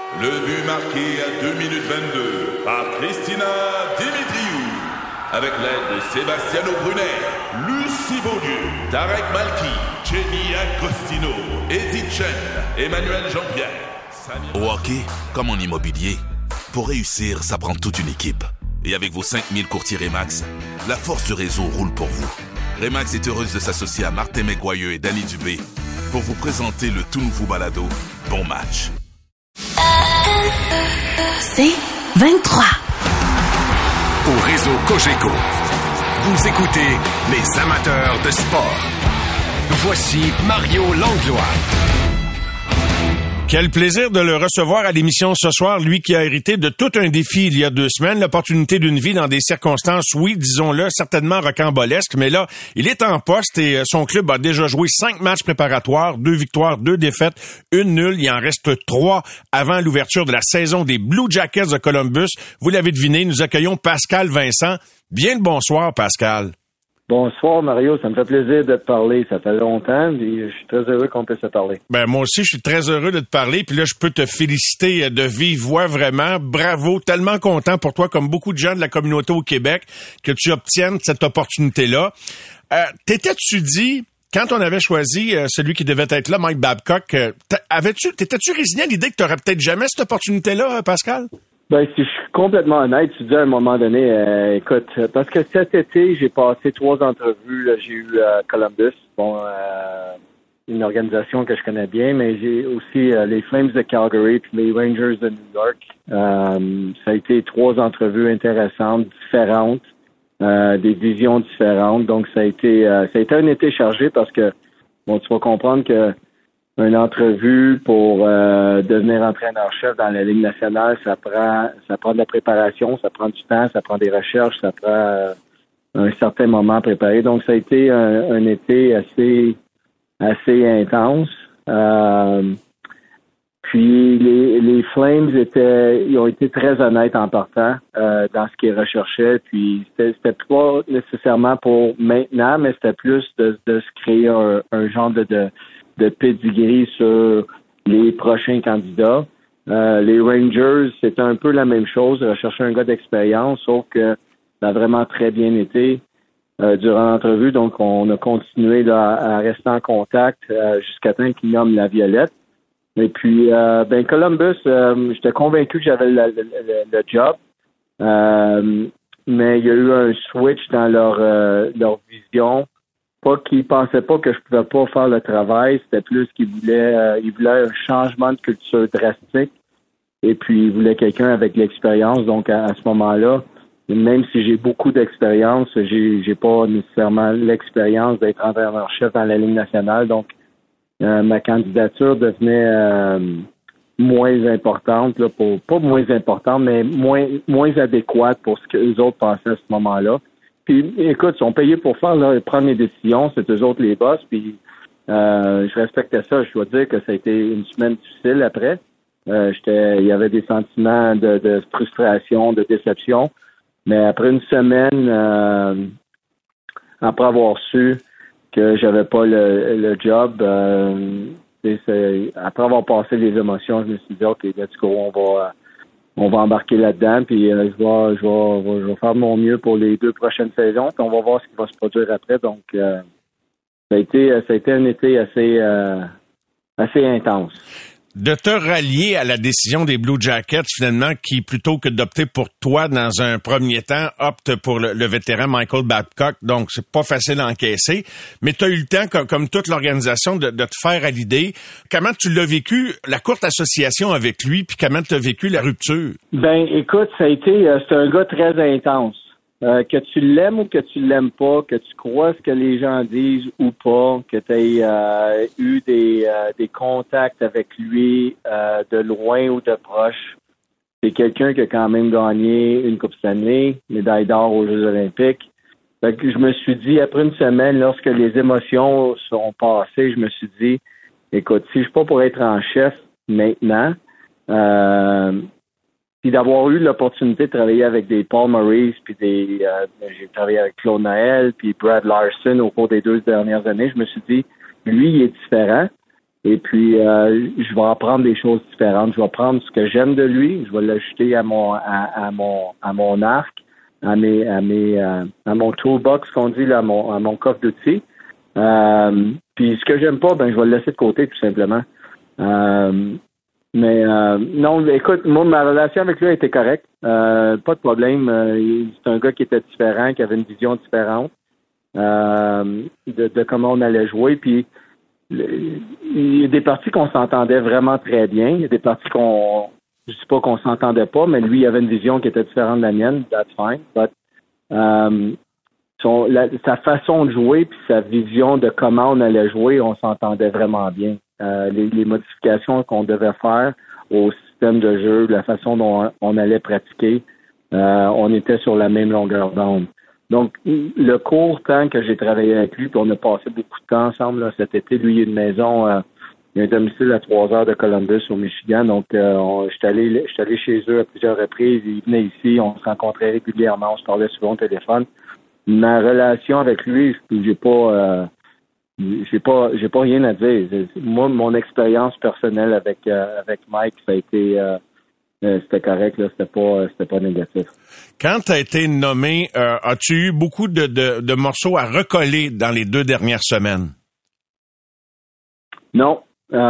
Le but marqué à 2 minutes 22 par Christina Dimitriou. Avec l'aide de Sebastiano Brunet, Lucie Beaulieu, Tarek Malki, Jenny Agostino, Edith Chen, Emmanuel Jean-Pierre. Au hockey, comme en immobilier, pour réussir, ça prend toute une équipe. Et avec vos 5000 courtiers Remax, la force du réseau roule pour vous. Remax est heureuse de s'associer à Martin McGuire et Danny Dubé pour vous présenter le tout nouveau balado Bon Match. C'est 23. Au réseau Cogeco, vous écoutez les amateurs de sport. Voici Mario Langlois. Quel plaisir de le recevoir à l'émission ce soir, lui qui a hérité de tout un défi il y a 2 semaines, l'opportunité d'une vie dans des circonstances, oui, disons-le, certainement rocambolesques, mais là, il est en poste et son club a déjà joué 5 matchs préparatoires, 2 victoires, 2 défaites, 1 nulle. Il en reste 3 avant l'ouverture de la saison des Blue Jackets de Columbus. Vous l'avez deviné, nous accueillons Pascal Vincent. Bien le bonsoir, Pascal. Bonsoir Mario, ça me fait plaisir de te parler. Ça fait longtemps et je suis très heureux qu'on puisse se parler. Ben moi aussi, je suis très heureux de te parler. Puis là, je peux te féliciter de vive voix vraiment. Bravo, tellement content pour toi, comme beaucoup de gens de la communauté au Québec, que tu obtiennes cette opportunité-là. T'étais-tu dit, quand on avait choisi celui qui devait être là, Mike Babcock, t'étais-tu résigné à l'idée que tu n'aurais peut-être jamais cette opportunité-là, Pascal? Ben, si je suis complètement honnête, tu dis à un moment donné, écoute, parce que cet été, j'ai passé 3 entrevues. Là, j'ai eu Columbus, une organisation que je connais bien, mais j'ai aussi les Flames de Calgary puis les Rangers de New York. Ça a été 3 entrevues intéressantes, différentes, des visions différentes. Donc, ça a été un été chargé parce que, bon, tu vas comprendre que une entrevue pour devenir entraîneur-chef dans la Ligue nationale, ça prend de la préparation, ça prend du temps, ça prend des recherches, ça prend un certain moment à préparer. Donc, ça a été un été assez intense. Puis les Flames ils ont été très honnêtes en partant dans ce qu'ils recherchaient. Puis c'était pas nécessairement pour maintenant, mais c'était plus de se créer un genre de pedigree sur les prochains candidats. Les Rangers, c'était un peu la même chose, rechercher un gars d'expérience, sauf que ça a vraiment très bien été durant l'entrevue. Donc, on a continué là, à rester en contact jusqu'à temps qu'il nomme la Violette. Et puis, Columbus, j'étais convaincu que j'avais le job. Mais il y a eu un switch dans leur vision. Pas qu'ils pensaient pas que je pouvais pas faire le travail, c'était plus qu'ils voulaient un changement de culture drastique. Et puis ils voulaient quelqu'un avec l'expérience. Donc à ce moment-là, même si j'ai beaucoup d'expérience, j'ai pas nécessairement l'expérience d'être entraîneur-chef dans la Ligue nationale. Donc ma candidature devenait moins importante, là, pas moins importante, mais moins adéquate pour ce que les autres pensaient à ce moment-là. Puis, écoute, ils sont payés pour prendre les décisions, c'est eux autres les boss, puis je respectais ça. Je dois dire que ça a été une semaine difficile après. Il y avait des sentiments de frustration, de déception, mais après une semaine, après avoir su que j'avais pas le job, après avoir passé les émotions, je me suis dit, OK, let's go, on va embarquer là-dedans, puis je vais faire mon mieux pour les 2 prochaines saisons, puis on va voir ce qui va se produire après. Donc, ça a été un été assez intense. De te rallier à la décision des Blue Jackets, finalement, qui, plutôt que d'opter pour toi dans un premier temps, opte pour le vétéran Michael Babcock. Donc, c'est pas facile à encaisser. Mais tu as eu le temps, comme toute l'organisation, de te faire à l'idée. Comment tu l'as vécu, la courte association avec lui, puis comment tu as vécu la rupture? Ben, écoute, c'est un gars très intense. Que tu l'aimes ou que tu l'aimes pas, que tu crois ce que les gens disent ou pas, que tu aies eu des contacts avec lui de loin ou de proche. C'est quelqu'un qui a quand même gagné une Coupe Stanley, médaille d'or aux Jeux olympiques. Fait que je me suis dit, après une semaine, lorsque les émotions sont passées, je me suis dit, écoute, si je suis pas pour être en chef maintenant, puis d'avoir eu l'opportunité de travailler avec des Paul Maurice, puis j'ai travaillé avec Claude Noël, puis Brad Larson au cours des 2 dernières années, je me suis dit, lui, il est différent. Et puis, je vais apprendre des choses différentes. Je vais prendre ce que j'aime de lui, je vais l'ajouter à mon arc, à mon toolbox, qu'on dit, là, à mon coffre d'outils. Puis ce que j'aime pas, je vais le laisser de côté, tout simplement. Non, écoute, moi, ma relation avec lui a été correcte. Pas de problème. C'est un gars qui était différent, qui avait une vision différente de comment on allait jouer. Puis il y a des parties qu'on s'entendait vraiment très bien. Il y a des parties je sais pas qu'on s'entendait pas, mais lui, il avait une vision qui était différente de la mienne. That's fine. But sa façon de jouer puis sa vision de comment on allait jouer, on s'entendait vraiment bien. Les modifications qu'on devait faire au système de jeu, la façon dont on allait pratiquer, on était sur la même longueur d'onde. Donc, le court temps que j'ai travaillé avec lui, puis on a passé beaucoup de temps ensemble là, cet été. Lui, il a une maison, il a un domicile à 3 heures de Columbus au Michigan. Donc, j'étais allé chez eux à plusieurs reprises. Il venait ici, on se rencontrait régulièrement, on se parlait souvent au téléphone. Ma relation avec lui, j'ai pas rien à dire. Moi, mon expérience personnelle avec Mike, ça a été c'était correct, là, c'était pas négatif. Quand tu as été nommé, as-tu eu beaucoup de morceaux à recoller dans les 2 dernières semaines? Non.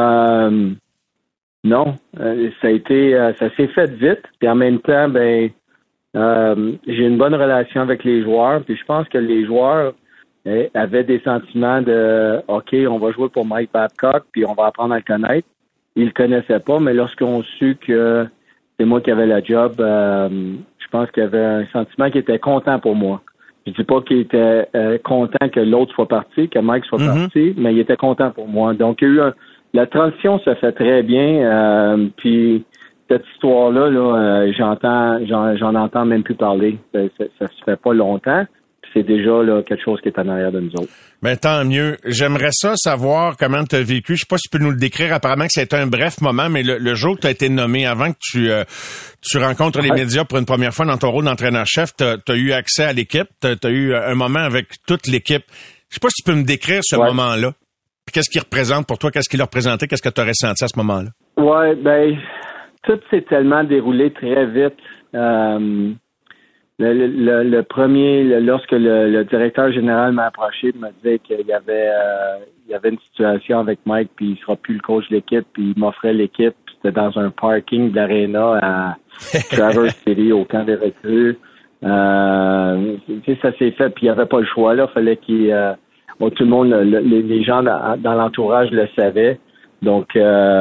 Non. Ça s'est fait vite. Puis en même temps, j'ai une bonne relation avec les joueurs. Puis je pense que les joueurs avaient des sentiments de OK, on va jouer pour Mike Babcock, puis on va apprendre à le connaître. Ils le connaissaient pas, mais lorsqu'on su que c'est moi qui avais la job, je pense qu'il y avait un sentiment qui était content pour moi. Je dis pas qu'il était content que l'autre soit parti, que Mike soit parti, mais il était content pour moi. Donc, il y a eu la transition se fait très bien. Puis cette histoire-là, j'en entends même plus parler. Ça se fait pas longtemps. C'est déjà là, quelque chose qui est en arrière de nous autres. Ben, tant mieux. J'aimerais ça savoir comment tu as vécu. Je sais pas si tu peux nous le décrire. Apparemment que c'était un bref moment, mais le jour que tu as été nommé, avant que tu rencontres les médias pour une première fois dans ton rôle d'entraîneur-chef, tu as eu accès à l'équipe. Tu as eu un moment avec toute l'équipe. Je sais pas si tu peux me décrire ce moment-là. Puis qu'est-ce qu'il représente pour toi? Qu'est-ce qu'il a représenté? Qu'est-ce que tu as ressenti à ce moment-là? Ouais, tout s'est tellement déroulé très vite. Le premier, lorsque le directeur général m'a approché, il m'a dit qu'il y avait une situation avec Mike, puis il sera plus le coach de l'équipe, puis il m'offrait l'équipe. C'était dans un parking de l'aréna à Traverse City, au camp des recrues. Ça s'est fait, puis il n'y avait pas le choix là. Fallait tout le monde, les gens dans l'entourage le savaient. Donc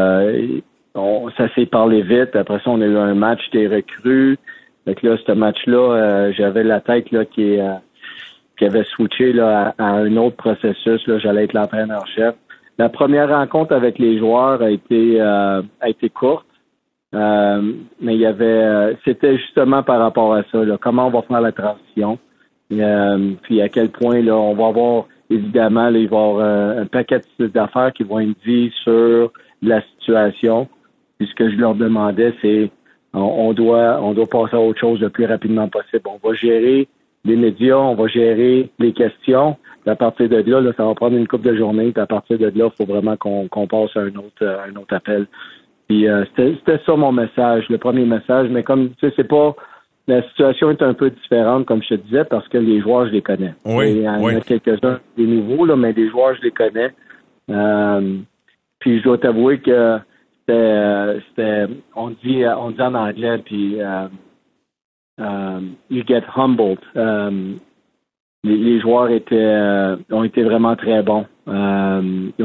ça s'est parlé vite. Après ça, on a eu un match des recrues. Donc là, ce match-là, j'avais la tête là qui avait switché là à un autre processus. Là, j'allais être l'entraîneur-chef. La première rencontre avec les joueurs a été courte, mais il y avait, c'était justement par rapport à ça. Là, comment on va faire la transition, puis à quel point là, on va avoir évidemment, là, il va y avoir un paquet d'affaires qui vont être dit sur la situation. Puis ce que je leur demandais, c'est on doit passer à autre chose le plus rapidement possible. On va gérer les médias, on va gérer les questions. Puis à partir de là, ça va prendre une couple de journées. Puis à partir de là, il faut vraiment qu'on passe à un autre appel. Puis c'était ça mon message, le premier message. Mais comme tu sais, c'est pas la situation est un peu différente, comme je te disais, parce que les joueurs, je les connais. Oui, il y en a quelques-uns des nouveaux, là, mais les joueurs, je les connais. Puis je dois t'avouer que c'était on dit en anglais, puis you get humbled. Les joueurs ont été vraiment très bons. Ils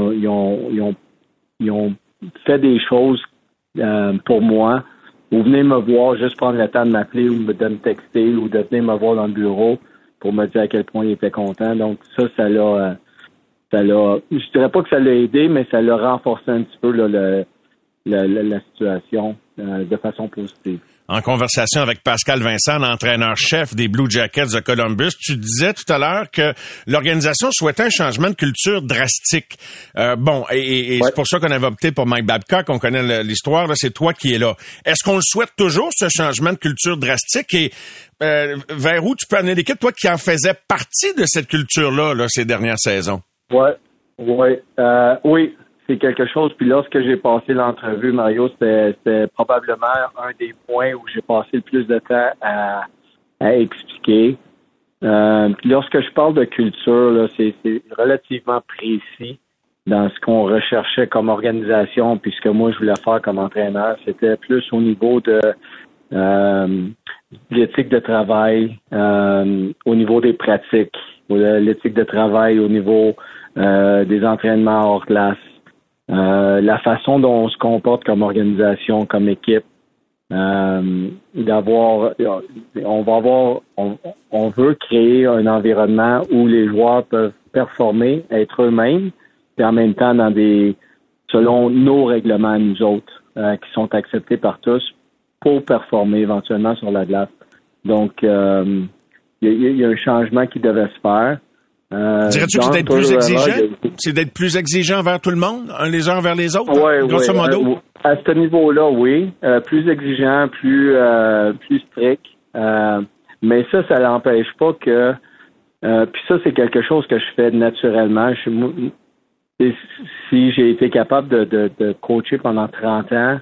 ont fait des choses pour moi. Vous venez me voir, juste prendre le temps de m'appeler ou de me texter ou de venir me voir dans le bureau pour me dire à quel point il était content. Donc ça l'a, je dirais pas que ça l'a aidé, mais ça l'a renforcé un petit peu là, la situation de façon positive. En conversation avec Pascal Vincent, l'entraîneur-chef des Blue Jackets de Columbus, tu disais tout à l'heure que l'organisation souhaitait un changement de culture drastique. C'est pour ça qu'on avait opté pour Mike Babcock. On connaît l'histoire, là, c'est toi qui es là. Est-ce qu'on le souhaite toujours, ce changement de culture drastique? Et vers où tu peux amener l'équipe, toi qui en faisais partie de cette culture-là là, ces dernières saisons? Oui, c'est quelque chose. Puis lorsque j'ai passé l'entrevue, Mario, c'était probablement un des points où j'ai passé le plus de temps à expliquer. Puis lorsque je parle de culture, là, c'est relativement précis dans ce qu'on recherchait comme organisation, puis ce que moi je voulais faire comme entraîneur. C'était plus au niveau de l'éthique de travail, au niveau des pratiques, l'éthique de travail au niveau des entraînements hors classe, la façon dont on se comporte comme organisation, comme équipe. On veut créer un environnement où les joueurs peuvent performer, être eux-mêmes, et en même temps selon nos règlements à nous autres, qui sont acceptés par tous pour performer éventuellement sur la glace. Donc, il y a un changement qui devait se faire. Dirais-tu que c'est d'être plus exigeant? C'est d'être plus exigeant envers tout le monde, les uns envers les autres? Oui, grosso modo? À ce niveau-là, oui. Plus exigeant, plus strict. Mais ça l'empêche pas que... puis ça, c'est quelque chose que je fais naturellement. Si j'ai été capable de coacher pendant 30 ans,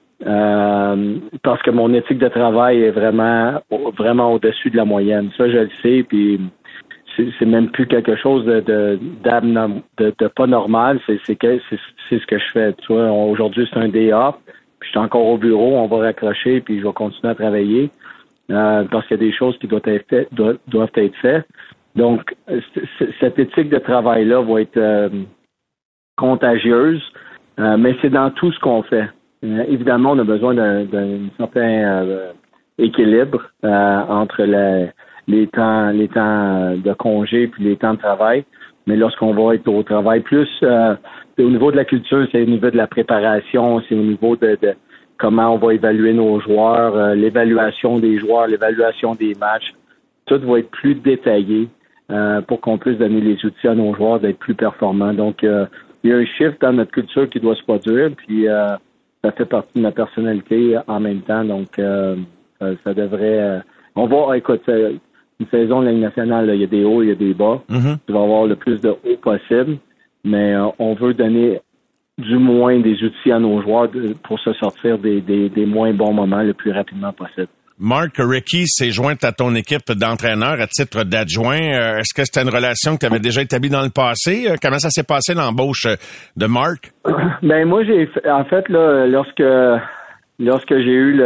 parce que mon éthique de travail est vraiment au-dessus de la moyenne. Ça, je le sais, puis c'est même plus quelque chose de pas normal. C'est ce que je fais. Tu vois, aujourd'hui, c'est un day off, puis je suis encore au bureau, on va raccrocher, puis je vais continuer à travailler, parce qu'il y a des choses qui doivent être faites. Donc, cette éthique de travail-là va être contagieuse, mais c'est dans tout ce qu'on fait. Évidemment, on a besoin d'un certain équilibre entre les temps de congé puis les temps de travail. Mais lorsqu'on va être au travail, plus au niveau de la culture, c'est au niveau de la préparation, c'est au niveau de comment on va évaluer nos joueurs, l'évaluation des joueurs, l'évaluation des matchs. Tout va être plus détaillé pour qu'on puisse donner les outils à nos joueurs d'être plus performants. Donc, il y a un shift dans notre culture qui doit se produire, puis ça fait partie de ma personnalité en même temps. Donc, ça devrait... écoute, une saison de la Ligue nationale, il y a des hauts, il y a des bas. Mm-hmm. Tu vas avoir le plus de hauts possible, mais on veut donner du moins des outils à nos joueurs pour se sortir des moins bons moments le plus rapidement possible. Mark Recchi s'est joint à ton équipe d'entraîneur à titre d'adjoint. Est-ce que c'était une relation que tu avais déjà établie dans le passé? Comment ça s'est passé l'embauche de Mark? Ben moi, en fait, là, lorsque j'ai eu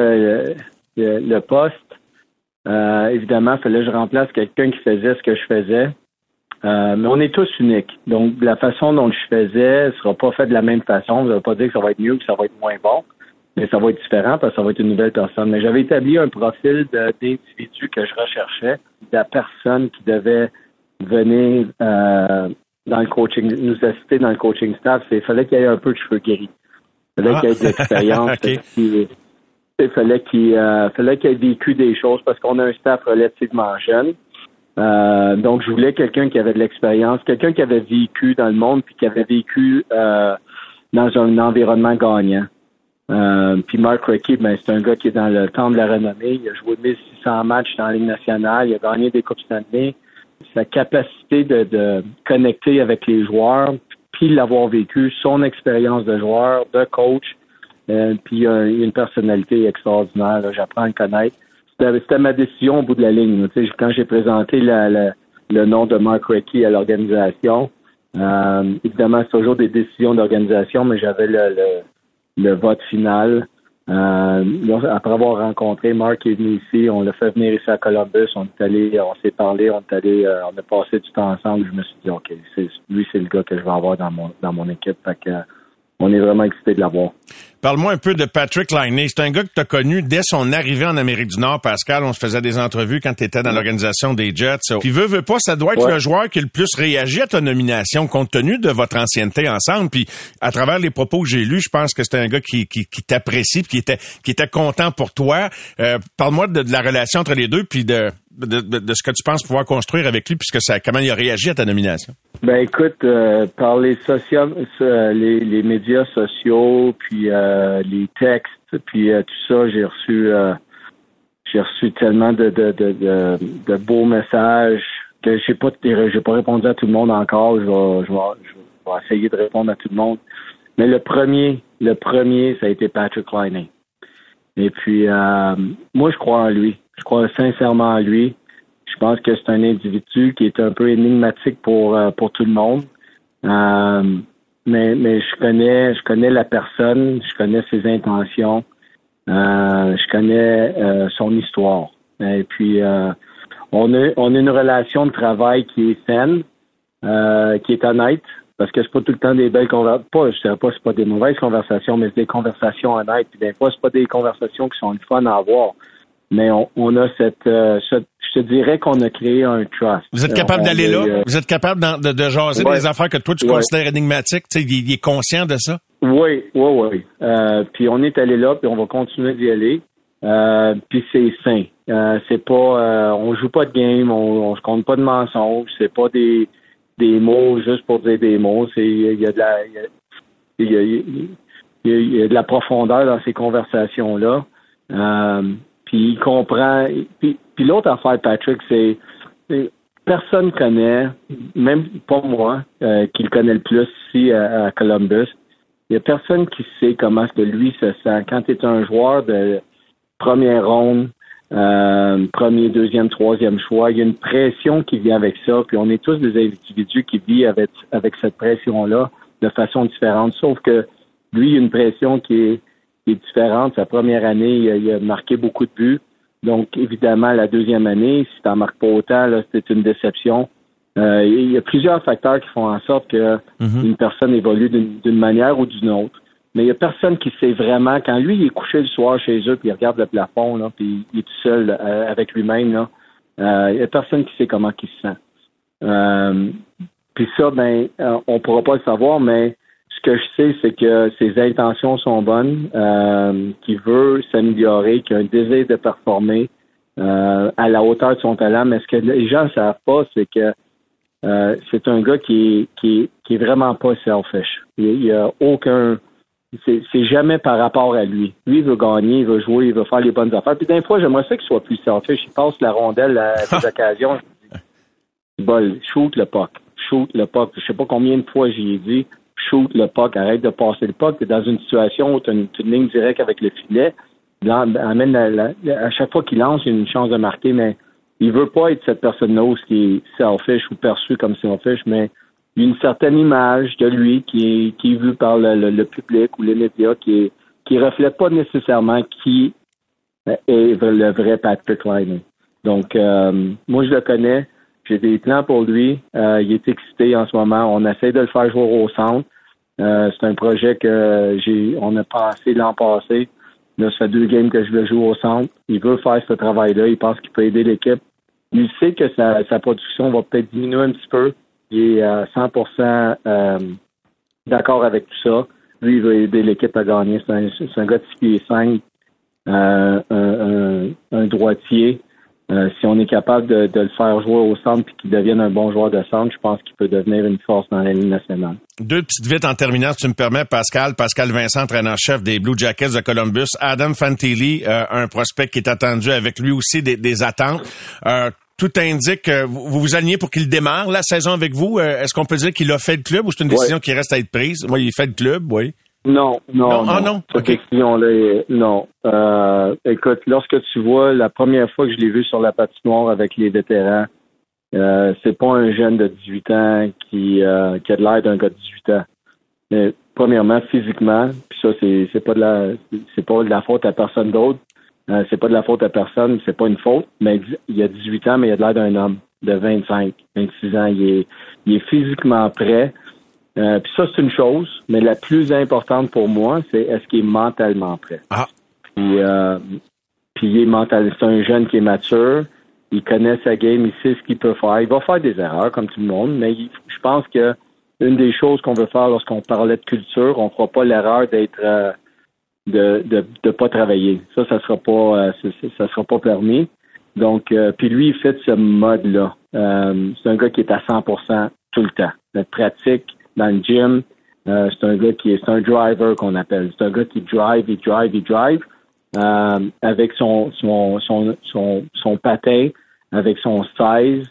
le poste, évidemment, il fallait que je remplace quelqu'un qui faisait ce que je faisais. Mais on est tous uniques. Donc, la façon dont je faisais ne sera pas faite de la même façon. Ça ne veut pas dire que ça va être mieux ou que ça va être moins bon. Mais ça va être différent parce que ça va être une nouvelle personne. Mais j'avais établi un profil d'individu que je recherchais, de la personne qui devait venir dans le coaching, nous assister dans le coaching staff. Il fallait qu'il y ait un peu de cheveux gris. Il fallait qu'il y ait de l'expérience. Okay. Il fallait qu'il ait vécu des choses parce qu'on a un staff relativement jeune. Donc, je voulais quelqu'un qui avait de l'expérience, quelqu'un qui avait vécu dans le monde puis qui avait vécu dans un environnement gagnant. Puis Mark Recchi, c'est un gars qui est dans le temps de la renommée. Il a joué 1600 matchs dans la Ligue nationale. Il a gagné des Coupes Stanley. Sa capacité de connecter avec les joueurs, puis l'avoir vécu, son expérience de joueur, de coach, puis il a une personnalité extraordinaire. Là, j'apprends à le connaître. C'était ma décision au bout de la ligne. Quand j'ai présenté le nom de Mark Recchi à l'organisation, évidemment, c'est toujours des décisions d'organisation, mais j'avais le vote final. Après avoir rencontré Mark est venu ici, on l'a fait venir ici à Columbus, on s'est parlé, on a passé du temps ensemble. Je me suis dit, OK, lui, c'est le gars que je vais avoir dans mon équipe. Fait que, on est vraiment excités de l'avoir. Parle-moi un peu de Patrik Laine. C'est un gars que tu as connu dès son arrivée en Amérique du Nord, Pascal. On se faisait des entrevues quand tu étais dans l'organisation des Jets. Puis veut pas, ça doit être le joueur qui a le plus réagi à ta nomination compte tenu de votre ancienneté ensemble. Puis à travers les propos que j'ai lus, je pense que c'était un gars qui t'apprécie, puis qui était content pour toi. Parle-moi de la relation entre les deux, puis de ce que tu penses pouvoir construire avec lui, puisque comment il a réagi à ta nomination. Ben écoute, par les médias sociaux, puis les textes, puis tout ça, j'ai reçu tellement de beaux messages que j'ai pas répondu à tout le monde encore. Je vais essayer de répondre à tout le monde. Mais le premier, ça a été Patrik Laine. Et puis, moi, je crois en lui. Je crois sincèrement en lui. Je pense que c'est un individu qui est un peu énigmatique pour tout le monde. Mais je connais la personne, je connais ses intentions, je connais son histoire. Et puis, on a une relation de travail qui est saine, qui est honnête, parce que c'est pas tout le temps des belles conversations. Je dirais pas que c'est pas des mauvaises conversations, mais c'est des conversations honnêtes. Puis des fois, c'est pas des conversations qui sont le fun à avoir. Mais on a je te dirais qu'on a créé un trust. Vous êtes capable d'aller là? Vous êtes capable de jaser des affaires que toi, tu considères énigmatiques? Tu sais, il est conscient de ça? Oui. Puis on est allé là, puis on va continuer d'y aller. Puis c'est sain. C'est pas, on joue pas de game, on se compte pas de mensonges, c'est pas des mots juste pour dire des mots. Il y a de la profondeur dans ces conversations-là. Puis il comprend. Puis l'autre affaire, Patrick, c'est personne connaît, même pas moi, qui le connaît le plus ici à Columbus. Il y a personne qui sait comment est-ce que lui se sent. Quand tu es un joueur de première ronde, premier, deuxième, troisième choix, il y a une pression qui vient avec ça. Puis on est tous des individus qui vivent avec cette pression-là de façon différente. Sauf que lui, il y a une pression qui est différente. Sa première année, il a marqué beaucoup de buts. Donc, évidemment, la deuxième année, si tu n'en marques pas autant, là, c'était une déception. Il y a plusieurs facteurs qui font en sorte que une personne évolue d'une manière ou d'une autre. Mais il y a personne qui sait vraiment. Quand lui, il est couché le soir chez eux, puis il regarde le plafond, là, puis il est tout seul avec lui-même, là, il y a personne qui sait comment il se sent. Puis ça, on pourra pas le savoir, mais ce que je sais, c'est que ses intentions sont bonnes, qu'il veut s'améliorer, qu'il a un désir de performer à la hauteur de son talent. Mais ce que les gens ne savent pas, c'est que c'est un gars qui est vraiment pas selfish. Il y a aucun... C'est jamais par rapport à lui. Lui, il veut gagner, il veut jouer, il veut faire les bonnes affaires. Puis des fois, j'aimerais ça qu'il soit plus selfish. Il passe la rondelle à des occasions. Je dis, shoot le puck. Je sais pas combien de fois j'y ai dit. Shoot le puck, arrête de passer le puck. T'es dans une situation où tu as une ligne directe avec le filet. Amène à chaque fois qu'il lance, il y a une chance de marquer, mais il veut pas être cette personne-là qui est selfish ou perçue comme selfish, mais il y a une certaine image de lui qui est vue par le public ou les médias qui reflète pas nécessairement qui est le vrai Patrik Laine. Donc, moi, je le connais. J'ai des plans pour lui. Il est excité en ce moment. On essaie de le faire jouer au centre. C'est un projet on a passé l'an passé. Là, ça fait 2 games que je veux jouer au centre. Il veut faire ce travail-là. Il pense qu'il peut aider l'équipe. Il sait que sa production va peut-être diminuer un petit peu. Il est à 100% d'accord avec tout ça. Lui, il veut aider l'équipe à gagner. C'est un gars de 6 pieds 5, un droitier. Si on est capable de le faire jouer au centre puis qu'il devienne un bon joueur de centre, je pense qu'il peut devenir une force dans la Ligue nationale. 2 petites vites en terminant, si tu me permets, Pascal Vincent, entraîneur-chef des Blue Jackets de Columbus. Adam Fantilli, un prospect qui est attendu avec lui aussi des attentes. Tout indique que vous vous alignez pour qu'il démarre la saison avec vous. Est-ce qu'on peut dire qu'il a fait le club ou c'est une décision qui reste à être prise? Oui, il fait le club, oui. Non. Ah non? Cette décision-là, non. Écoute, lorsque tu vois la première fois que je l'ai vu sur la patinoire avec les vétérans, c'est pas un jeune de 18 ans qui a de l'air d'un gars de 18 ans. Mais, premièrement, physiquement, puis ça, c'est pas de la faute à personne d'autre. C'est pas de la faute à personne, c'est pas une faute, mais il a 18 ans, mais il a de l'air d'un homme de 25, 26 ans. Il est physiquement prêt. Puis ça, c'est une chose, mais la plus importante pour moi, c'est est-ce qu'il est mentalement prêt. Puis il est mental. C'est un jeune qui est mature, il connaît sa game, il sait ce qu'il peut faire. Il va faire des erreurs, comme tout le monde, mais je pense que une des choses qu'on veut faire lorsqu'on parlait de culture, on fera pas l'erreur d'être de pas travailler. Ça sera pas permis. Donc, puis lui, il fait ce mode-là. C'est un gars qui est à 100% tout le temps. Il pratique dans le gym. C'est un gars c'est un driver qu'on appelle. C'est un gars qui drive avec son patin, avec son size,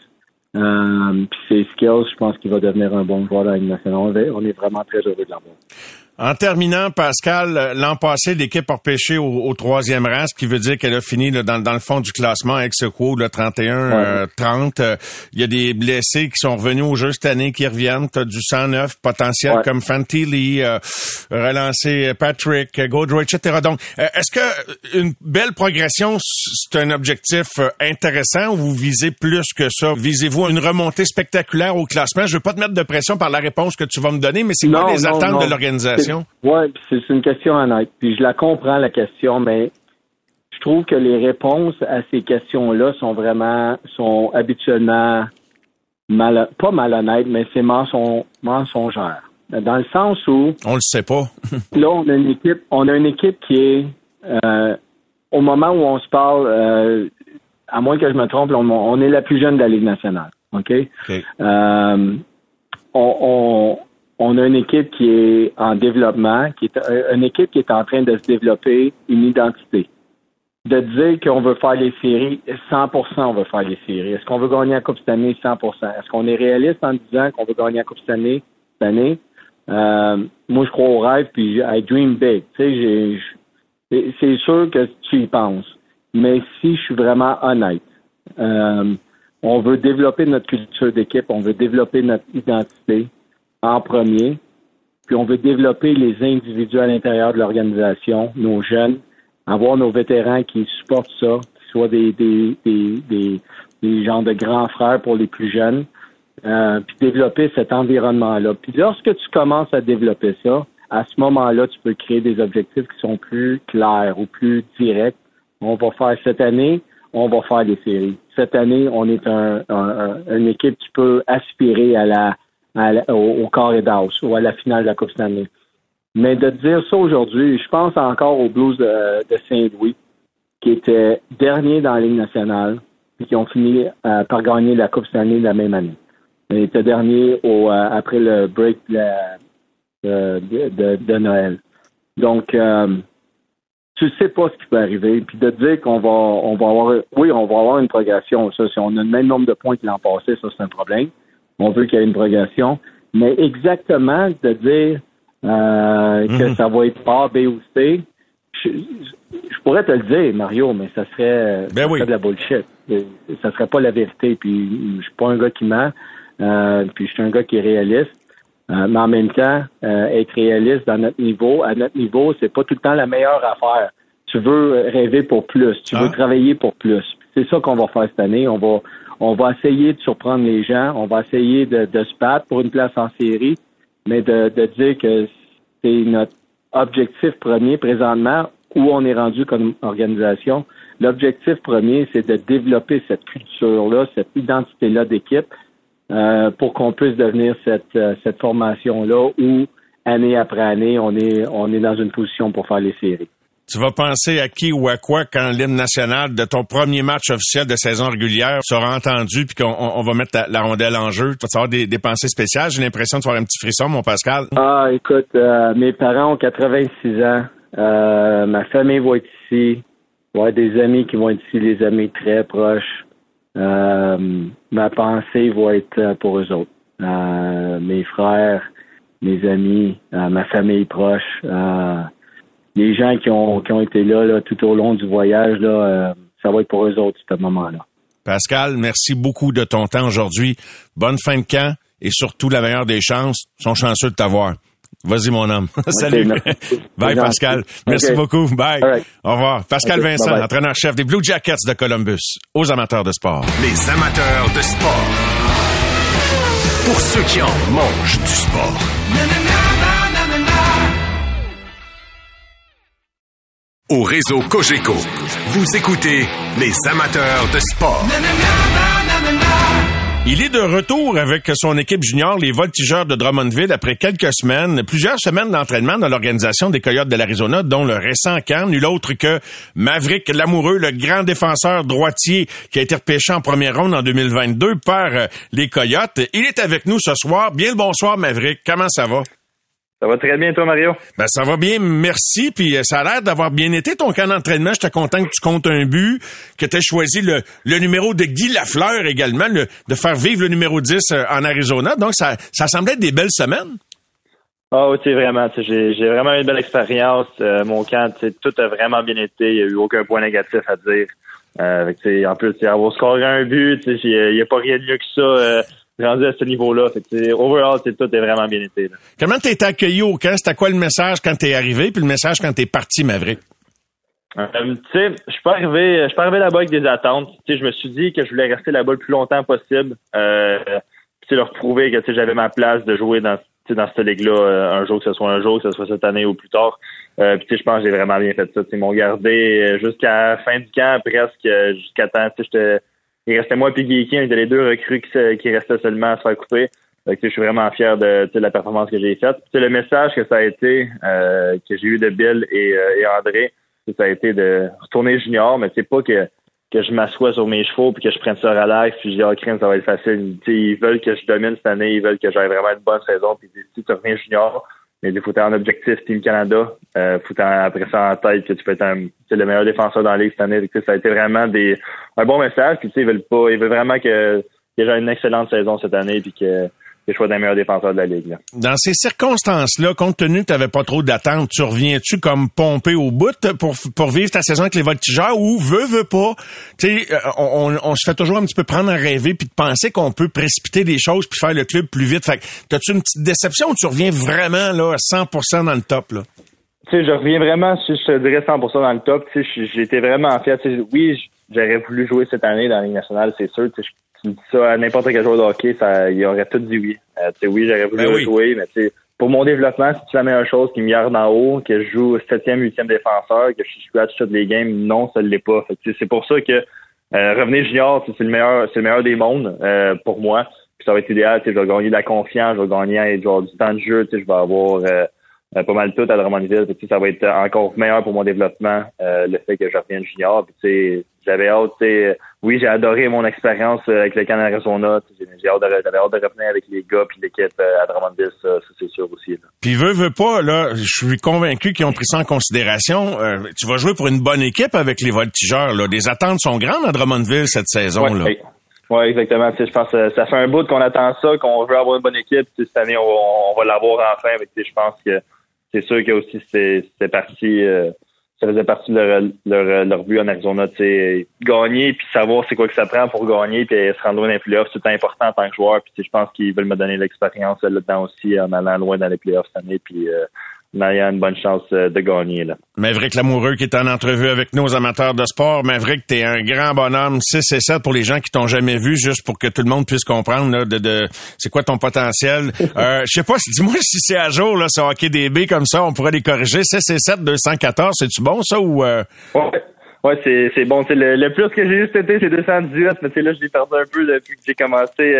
puis ses skills. Je pense qu'il va devenir un bon joueur dans la Ligue nationale. On est vraiment très heureux de l'avoir. En terminant, Pascal, l'an passé, l'équipe a repêché au 3e rang, ce qui veut dire qu'elle a fini là, dans le fond du classement avec ce quo, le 31-30. Il y a des blessés qui sont revenus au jeu cette année, qui reviennent. Tu as du 109 potentiel comme Fantilli, relancer Patrick, Gaudreau, etc. Donc, est-ce que une belle progression, c'est un objectif intéressant ou vous visez plus que ça? Visez-vous une remontée spectaculaire au classement? Je veux pas te mettre de pression par la réponse que tu vas me donner, mais c'est quoi les attentes de l'organisation? Oui, c'est une question honnête. Puis je la comprends, la question, mais je trouve que les réponses à ces questions-là sont habituellement pas malhonnêtes, mais c'est mensongère. Dans le sens où... On le sait pas. Là, on a une équipe qui est... au moment où on se parle, à moins que je me trompe, on est la plus jeune de la Ligue nationale. OK? On a une équipe qui est en développement, qui est une équipe qui est en train de se développer une identité. De dire qu'on veut faire les séries, 100% on veut faire les séries. Est-ce qu'on veut gagner la Coupe cette année? 100%. Est-ce qu'on est réaliste en disant qu'on veut gagner la Coupe cette année? Moi, je crois au rêve, puis I dream big. Tu sais, c'est sûr que tu y penses. Mais si je suis vraiment honnête, on veut développer notre culture d'équipe, on veut développer notre identité en premier, puis on veut développer les individus à l'intérieur de l'organisation, nos jeunes, avoir nos vétérans qui supportent ça, qui soient des genres de grands frères pour les plus jeunes, puis développer cet environnement-là. Puis lorsque tu commences à développer ça, à ce moment-là, tu peux créer des objectifs qui sont plus clairs ou plus directs. On va faire cette année, on va faire des séries. Cette année, on est une équipe qui peut aspirer au carré d'as ou à la finale de la Coupe Stanley. Mais de dire ça aujourd'hui, je pense encore aux Blues de Saint-Louis, qui étaient derniers dans la Ligue nationale, et qui ont fini par gagner la Coupe Stanley la même année. Ils étaient derniers après le break de Noël. Donc, tu sais pas ce qui peut arriver. Puis de dire qu'on on va avoir une progression. Ça, si on a le même nombre de points que l'an passé, ça c'est un problème. On veut qu'il y ait une progression. Mais exactement de dire que ça va être A, B ou C, je pourrais te le dire, Mario, mais ça serait, de la bullshit. Ça serait pas la vérité. Puis je suis pas un gars qui ment. Puis je suis un gars qui est réaliste. Mais en même temps, être réaliste à notre niveau, c'est pas tout le temps la meilleure affaire. Tu veux rêver pour plus, tu veux travailler pour plus. C'est ça qu'on va faire cette année. On va essayer de surprendre les gens, on va essayer de se battre pour une place en série, mais de dire que c'est notre objectif premier présentement, où on est rendu comme organisation. L'objectif premier, c'est de développer cette culture-là, cette identité-là d'équipe, pour qu'on puisse devenir cette formation-là où, année après année, on est dans une position pour faire les séries. Tu vas penser à qui ou à quoi quand l'hymne national de ton premier match officiel de saison régulière sera entendu puis qu'on va mettre la rondelle en jeu? Tu vas avoir des pensées spéciales? J'ai l'impression de faire un petit frisson, mon Pascal. Ah, écoute, mes parents ont 86 ans. Ma famille va être ici. Il va y avoir des amis qui vont être ici, des amis très proches. Ma pensée va être pour eux autres. Mes frères, mes amis, ma famille proche, les gens qui ont été là tout au long du voyage, ça va être pour eux autres, ce moment-là. Pascal, merci beaucoup de ton temps aujourd'hui. Bonne fin de camp et surtout la meilleure des chances. Ils sont chanceux de t'avoir. Vas-y, mon homme. Salut. Bye, Pascal. Merci beaucoup. Bye. Right. Au revoir. Pascal Vincent, entraîneur-chef des Blue Jackets de Columbus. Aux amateurs de sport. Les amateurs de sport. Pour ceux qui en mangent du sport. Au réseau Cogeco, vous écoutez les amateurs de sport. Il est de retour avec son équipe junior, les Voltigeurs de Drummondville, après plusieurs semaines d'entraînement dans l'organisation des Coyotes de l'Arizona, dont le récent camp, nul autre que Maverick Lamoureux, le grand défenseur droitier qui a été repêché en première ronde en 2022 par les Coyotes. Il est avec nous ce soir. Bien le bonsoir, Maverick. Comment ça va? Ça va très bien, toi, Mario? Ben, ça va bien, merci. Puis ça a l'air d'avoir bien été ton camp d'entraînement. J'étais content que tu comptes un but, que tu aies choisi le numéro de Guy Lafleur également, de faire vivre le numéro 10 en Arizona. Donc, ça semblait être des belles semaines. Ah oui, vraiment, j'ai vraiment eu une belle expérience. Mon camp, tout a vraiment bien été. Il n'y a eu aucun point négatif à dire. En plus, avoir scoré un but, il n'y a pas rien de mieux que ça rendu à ce niveau-là. Overall, tout a vraiment bien été. Là. Comment t'es été accueilli au camp? C'était quoi le message quand t'es arrivé, puis le message quand t'es parti, Maverick? Je suis pas arrivé là-bas avec des attentes. Je me suis dit que je voulais rester là-bas le plus longtemps possible. Leur prouver que j'avais ma place de jouer dans cette ligue-là un jour, que ce soit cette année ou plus tard. Je pense que j'ai vraiment bien fait ça. Ils m'ont gardé jusqu'à la fin du camp, presque jusqu'à temps. Il restait moi et Geeky, on était les deux recrues qui restaient seulement à se faire couper. Je suis vraiment fier de la performance que j'ai faite. Le message que ça a été, que j'ai eu de Bill et André, ça a été de retourner junior, mais c'est pas que je m'assois sur mes chevaux puis que je prenne ça relax puis je dis crème, ça va être facile. Ils veulent que je domine cette année, ils veulent que j'aille vraiment une bonne saison, puis si tu reviens junior, mais il faut être en objectif Team Canada, faut après ça en tête que tu peux être le meilleur défenseur dans la ligue cette année. Ça a été vraiment un bon message, puis ils veulent vraiment que j'aie une excellente saison cette année puis que je sois un meilleur défenseur de la Ligue. Là. Dans ces circonstances-là, compte tenu que tu n'avais pas trop d'attente, tu reviens-tu comme pompé au bout pour vivre ta saison avec les Voltigeurs ou veux pas? Tu sais, on se fait toujours un petit peu prendre à rêver puis de penser qu'on peut précipiter des choses puis faire le club plus vite. Fait que, t'as-tu une petite déception ou tu reviens vraiment là à 100% dans le top? Là? Je reviens vraiment, je te dirais 100% dans le top. J'étais vraiment fier. Oui, j'aurais voulu jouer cette année dans la Ligue nationale, c'est sûr. Tu me dis ça à n'importe quel joueur de hockey, il aurait tout dit oui. Oui, j'aurais voulu jouer, mais pour mon développement, si tu la meilleure chose qui me garde en haut, que je joue 7e, 8e défenseur, que je suis scratch toutes les games, non, ça ne l'est pas. C'est pour ça que revenir junior, c'est le meilleur des mondes pour moi. Puis ça va être idéal, je vais gagner de la confiance, je vais gagner du temps de jeu, je vais avoir pas mal tout à Drummondville. Ça va être encore meilleur pour mon développement, le fait que je revienne junior. Puis, j'avais hâte, oui, j'ai adoré mon expérience avec le Canada Arizona. J'avais hâte de revenir avec les gars puis l'équipe à Drummondville, ça c'est sûr aussi. Là. Puis veux pas, là, je suis convaincu qu'ils ont pris ça en considération. Tu vas jouer pour une bonne équipe avec les Voltigeurs. Là. Les attentes sont grandes à Drummondville cette saison. Ouais, là. Oui, exactement. Je pense que ça fait un bout qu'on attend ça, qu'on veut avoir une bonne équipe. Cette année, on va l'avoir enfin. Mais je pense que c'est sûr que aussi c'était parti. Ça faisait partie de leur but en Arizona, gagner puis savoir c'est quoi que ça prend pour gagner puis se rendre loin dans les playoffs, c'est important en tant que joueur. Puis je pense qu'ils veulent me donner l'expérience là-dedans aussi en allant loin dans les playoffs cette année puis en ayant une bonne chance de gagner. Là. Maverick Lamoureux qui est en entrevue avec nos amateurs de sport. Maverick, t'es un grand bonhomme. 6-7 pour les gens qui t'ont jamais vu, juste pour que tout le monde puisse comprendre là, de c'est quoi ton potentiel. Je sais pas, dis-moi si c'est à jour, là, ce hockey DB comme ça, on pourrait les corriger. 6-7, 214, c'est-tu bon ça ou Ouais, c'est bon. Le plus que j'ai eu cet été, c'est 218, mais là, je l'ai perdu un peu depuis que j'ai commencé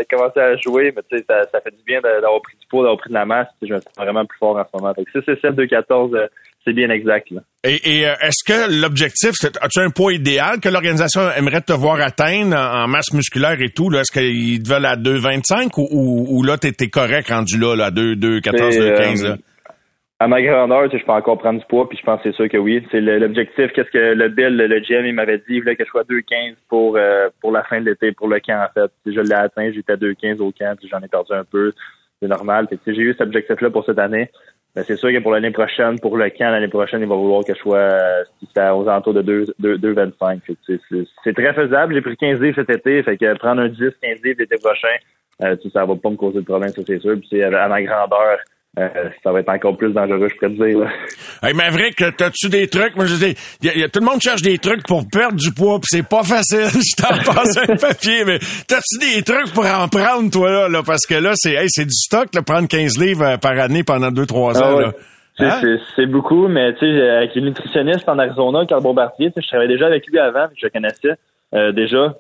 à jouer. Mais ça fait du bien d'avoir pris du poids, d'avoir pris de la masse. Je me sens vraiment plus fort en ce moment. Fait que 6-7, 214, c'est bien exact. Là. Et est-ce que l'objectif, as-tu un poids idéal que l'organisation aimerait te voir atteindre en masse musculaire et tout? Là, est-ce qu'ils te veulent à 2,25 ou là, t'es correct rendu là à 2,14, 2,15? Là? À ma grandeur, je peux encore prendre du poids, puis je pense que c'est sûr que oui. C'est l'objectif. Qu'est-ce que le Bill, le GM, il m'avait dit, il voulait que je sois 2,15 pour la fin de l'été, pour le camp, en fait. Je l'ai atteint, j'étais à 2,15 au camp, puis j'en ai perdu un peu. C'est normal. J'ai eu cet objectif-là pour cette année. Mais c'est sûr que pour l'année prochaine, pour le camp, l'année prochaine, il va vouloir que je sois aux alentours de 2,25. C'est très faisable. J'ai pris 15 livres cet été, fait que prendre un 10, 15 livres l'été prochain, ça va pas me causer de problème, ça c'est sûr. Puis à ma grandeur, ça va être encore plus dangereux, je pourrais te dire. Là. Hey Maverick, t'as-tu des trucs? Moi, je dis, tout le monde cherche des trucs pour perdre du poids, pis c'est pas facile. Je t'en passe un papier, mais t'as-tu des trucs pour en prendre, toi, là? Parce que là, c'est du stock, là, prendre 15 livres par année pendant 2-3 ans, ouais. Là. Hein? C'est beaucoup, mais tu sais, avec le nutritionniste en Arizona, Carl Bombardier, je travaillais déjà avec lui avant, je le connaissais déjà.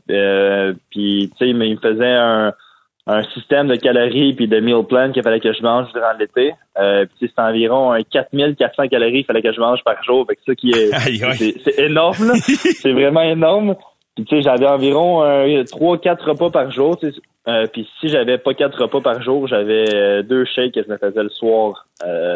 Puis tu sais, il me faisait un système de calories puis de meal plan qu'il fallait que je mange durant l'été. Puis c'est environ 4400 calories qu'il fallait que je mange par jour. Fait que ça qui est c'est énorme, là. C'est vraiment énorme. Puis tu sais, j'avais environ 3-4 repas par jour. Puis si j'avais pas 4 repas par jour, j'avais 2 shakes que je me faisais le soir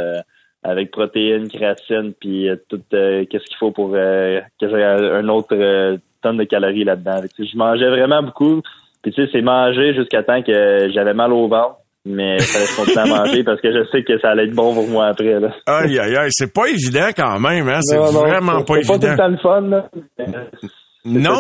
avec protéines, créatine, puis tout qu'est-ce qu'il faut pour que j'ai un autre tonne de calories là-dedans. Je mangeais vraiment beaucoup. Puis tu sais, c'est manger jusqu'à temps que j'avais mal au ventre. mais il fallait que je continue à manger parce que je sais que ça allait être bon pour moi après, là. Aïe, aïe, aïe, c'est pas évident quand même, hein? C'est vraiment pas évident. C'est pas tout le temps le fun, là. Non.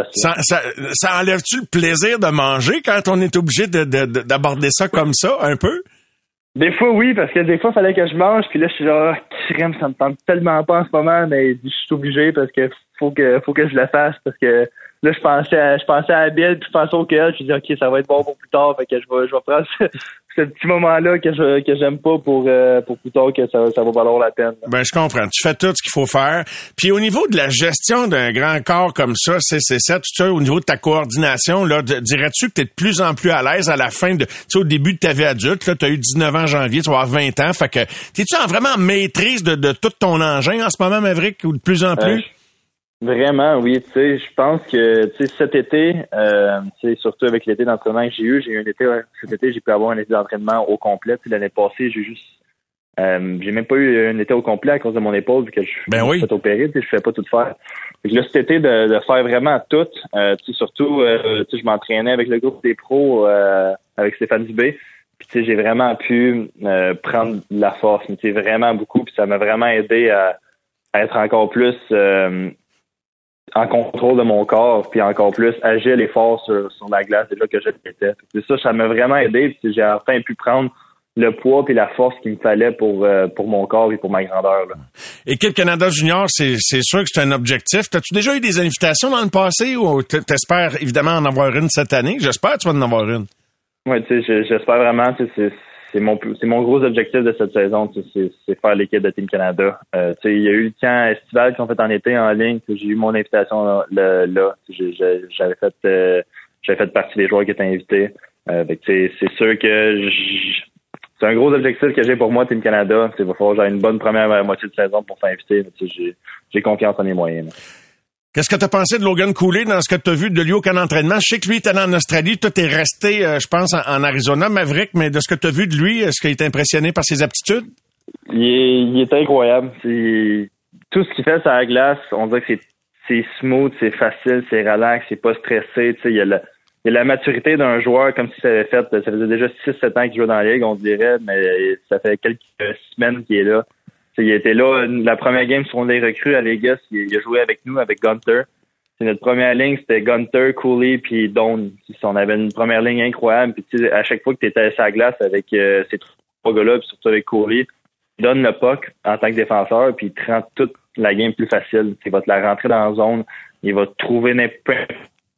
Ça enlève-tu le plaisir de manger quand on est obligé d'aborder ça comme ça, un peu? Des fois, oui, parce que des fois, il fallait que je mange, puis là, je suis genre, crème, ça me tente tellement pas en ce moment, mais je suis obligé parce que faut que je le fasse, parce que là, je pensais à Bill, puis je pensais au KL, je me dis, OK, ça va être bon pour plus tard, fait que je vais prendre ce petit moment-là que j'aime pas pour plus tard, que ça va valoir la peine. Ben, je comprends. Tu fais tout ce qu'il faut faire. Puis au niveau de la gestion d'un grand corps comme ça, c'est tout ça, au niveau de ta coordination, là, dirais-tu que tu es de plus en plus à l'aise à la fin de, tu sais, au début de ta vie adulte, là, tu as eu 19 ans en janvier, tu vas avoir 20 ans, fait que, t'es-tu vraiment en maîtrise de tout ton engin en ce moment, Maverick, ou de plus en plus? Vraiment, oui. Tu sais, je pense que cet été, tu sais, surtout avec l'été d'entraînement que j'ai eu un été cet été, j'ai pu avoir un été d'entraînement au complet. Puis l'année passée, j'ai même pas eu un été au complet à cause de mon épaule vu que je suis fait opérer. Tu sais, je fais pas tout faire. Fait que là, cet été de faire vraiment tout. Tu sais, surtout, tu sais, je m'entraînais avec le groupe des pros avec Stéphane Dubé. Puis tu sais, j'ai vraiment pu prendre de la force, mais tu sais, vraiment beaucoup. Puis ça m'a vraiment aidé à être encore plus en contrôle de mon corps, puis encore plus agile et fort sur la glace, c'est là que j'étais. Ça m'a vraiment aidé, puis j'ai enfin pu prendre le poids et la force qu'il me fallait pour mon corps et pour ma grandeur, là. Équipe Canada Junior, c'est sûr que c'est un objectif. T'as-tu déjà eu des invitations dans le passé ou t'espères évidemment en avoir une cette année? J'espère que tu vas en avoir une. Oui, tu sais, j'espère vraiment, tu sais, c'est mon gros objectif de cette saison, c'est faire l'équipe de Team Canada. Tu sais, il y a eu le camp estival qu'on fait en été en ligne, j'ai eu mon invitation là. J'avais fait partie des joueurs qui étaient invités. C'est sûr que c'est un gros objectif que j'ai pour moi, Team Canada. Il va falloir que j'ai une bonne première moitié de saison pour s'inviter. J'ai confiance en mes moyens, là. Qu'est-ce que tu as pensé de Logan Cooley dans ce que tu as vu de lui au camp d'entraînement? Je sais que lui est allé en Australie. Toi, t'es resté, je pense, en Arizona, Maverick, mais de ce que tu as vu de lui, est-ce qu'il est impressionné par ses aptitudes? Il est incroyable. Tout ce qu'il fait sur la glace, on dirait que c'est smooth, c'est facile, c'est relax, c'est pas stressé. Il y a la maturité d'un joueur comme si ça faisait déjà 6-7 ans qu'il jouait dans la ligue, on dirait, mais ça fait quelques semaines qu'il est là. Il était là, la première game sur les recrues à Vegas, il a joué avec nous, avec Gunter. C'est notre première ligne, c'était Gunter, Cooley puis Doan. On avait une première ligne incroyable. Puis à chaque fois que tu étais sur la glace avec ces trois gars-là, puis surtout avec Cooley, il donne le puck en tant que défenseur, puis il te rend toute la game plus facile. Il va te la rentrer dans la zone, il va te trouver n'importe.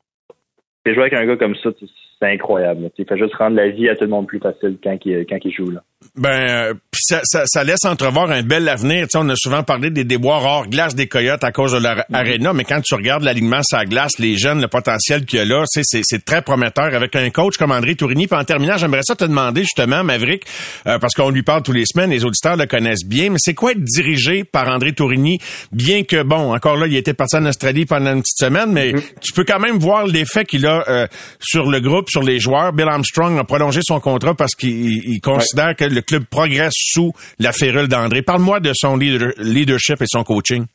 Jouer avec un gars comme ça, c'est incroyable. Il fait juste rendre la vie à tout le monde plus facile quand il joue, là. Puis ça laisse entrevoir un bel avenir. T'sais, on a souvent parlé des déboires hors glace des Coyotes à cause de leur aréna, mais quand tu regardes l'alignement sur la glace, les jeunes, le potentiel qu'il y a là, c'est très prometteur avec un coach comme André Tourigny. Puis en terminant, j'aimerais ça te demander justement, Maverick, parce qu'on lui parle tous les semaines, les auditeurs le connaissent bien, mais c'est quoi être dirigé par André Tourigny, bien que, bon, encore là, il était parti en Australie pendant une petite semaine, mais tu peux quand même voir l'effet qu'il a sur le groupe, sur les joueurs. Bill Armstrong a prolongé son contrat parce qu'il considère que le club progresse sous la férule d'André. Parle-moi de son leadership et son coaching.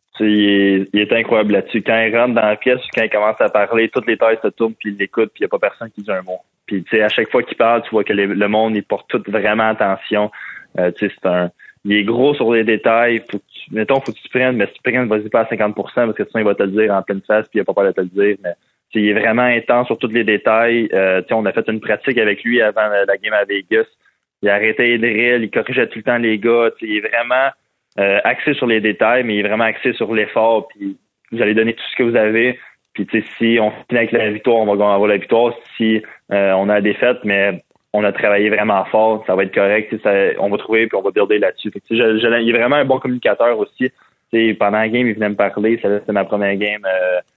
Il est incroyable là-dessus. Quand il rentre dans la pièce, quand il commence à parler, toutes les tailles se tournent, puis il l'écoute, puis il n'y a pas personne qui dit un mot. Puis tu sais, à chaque fois qu'il parle, tu vois que le monde, il porte tout vraiment attention. Tu sais, il est gros sur les détails. Faut que tu prennes, mais si tu prennes, vas-y pas à 50%, parce que sinon il va te le dire en pleine face, puis il n'a pas peur de te le dire. Mais il est vraiment intense sur tous les détails. On a fait une pratique avec lui avant la game à Vegas. Il arrêtait les drills, il corrigeait tout le temps les gars. Il est vraiment axé sur les détails, mais il est vraiment axé sur l'effort. Puis vous allez donner tout ce que vous avez. Puis si on finit avec la victoire, on va avoir la victoire. Si on a la défaite, mais on a travaillé vraiment fort, ça va être correct. On va trouver puis on va builder là-dessus. Fait que, il est vraiment un bon communicateur aussi. Pendant la game, il venait me parler. C'était ma première game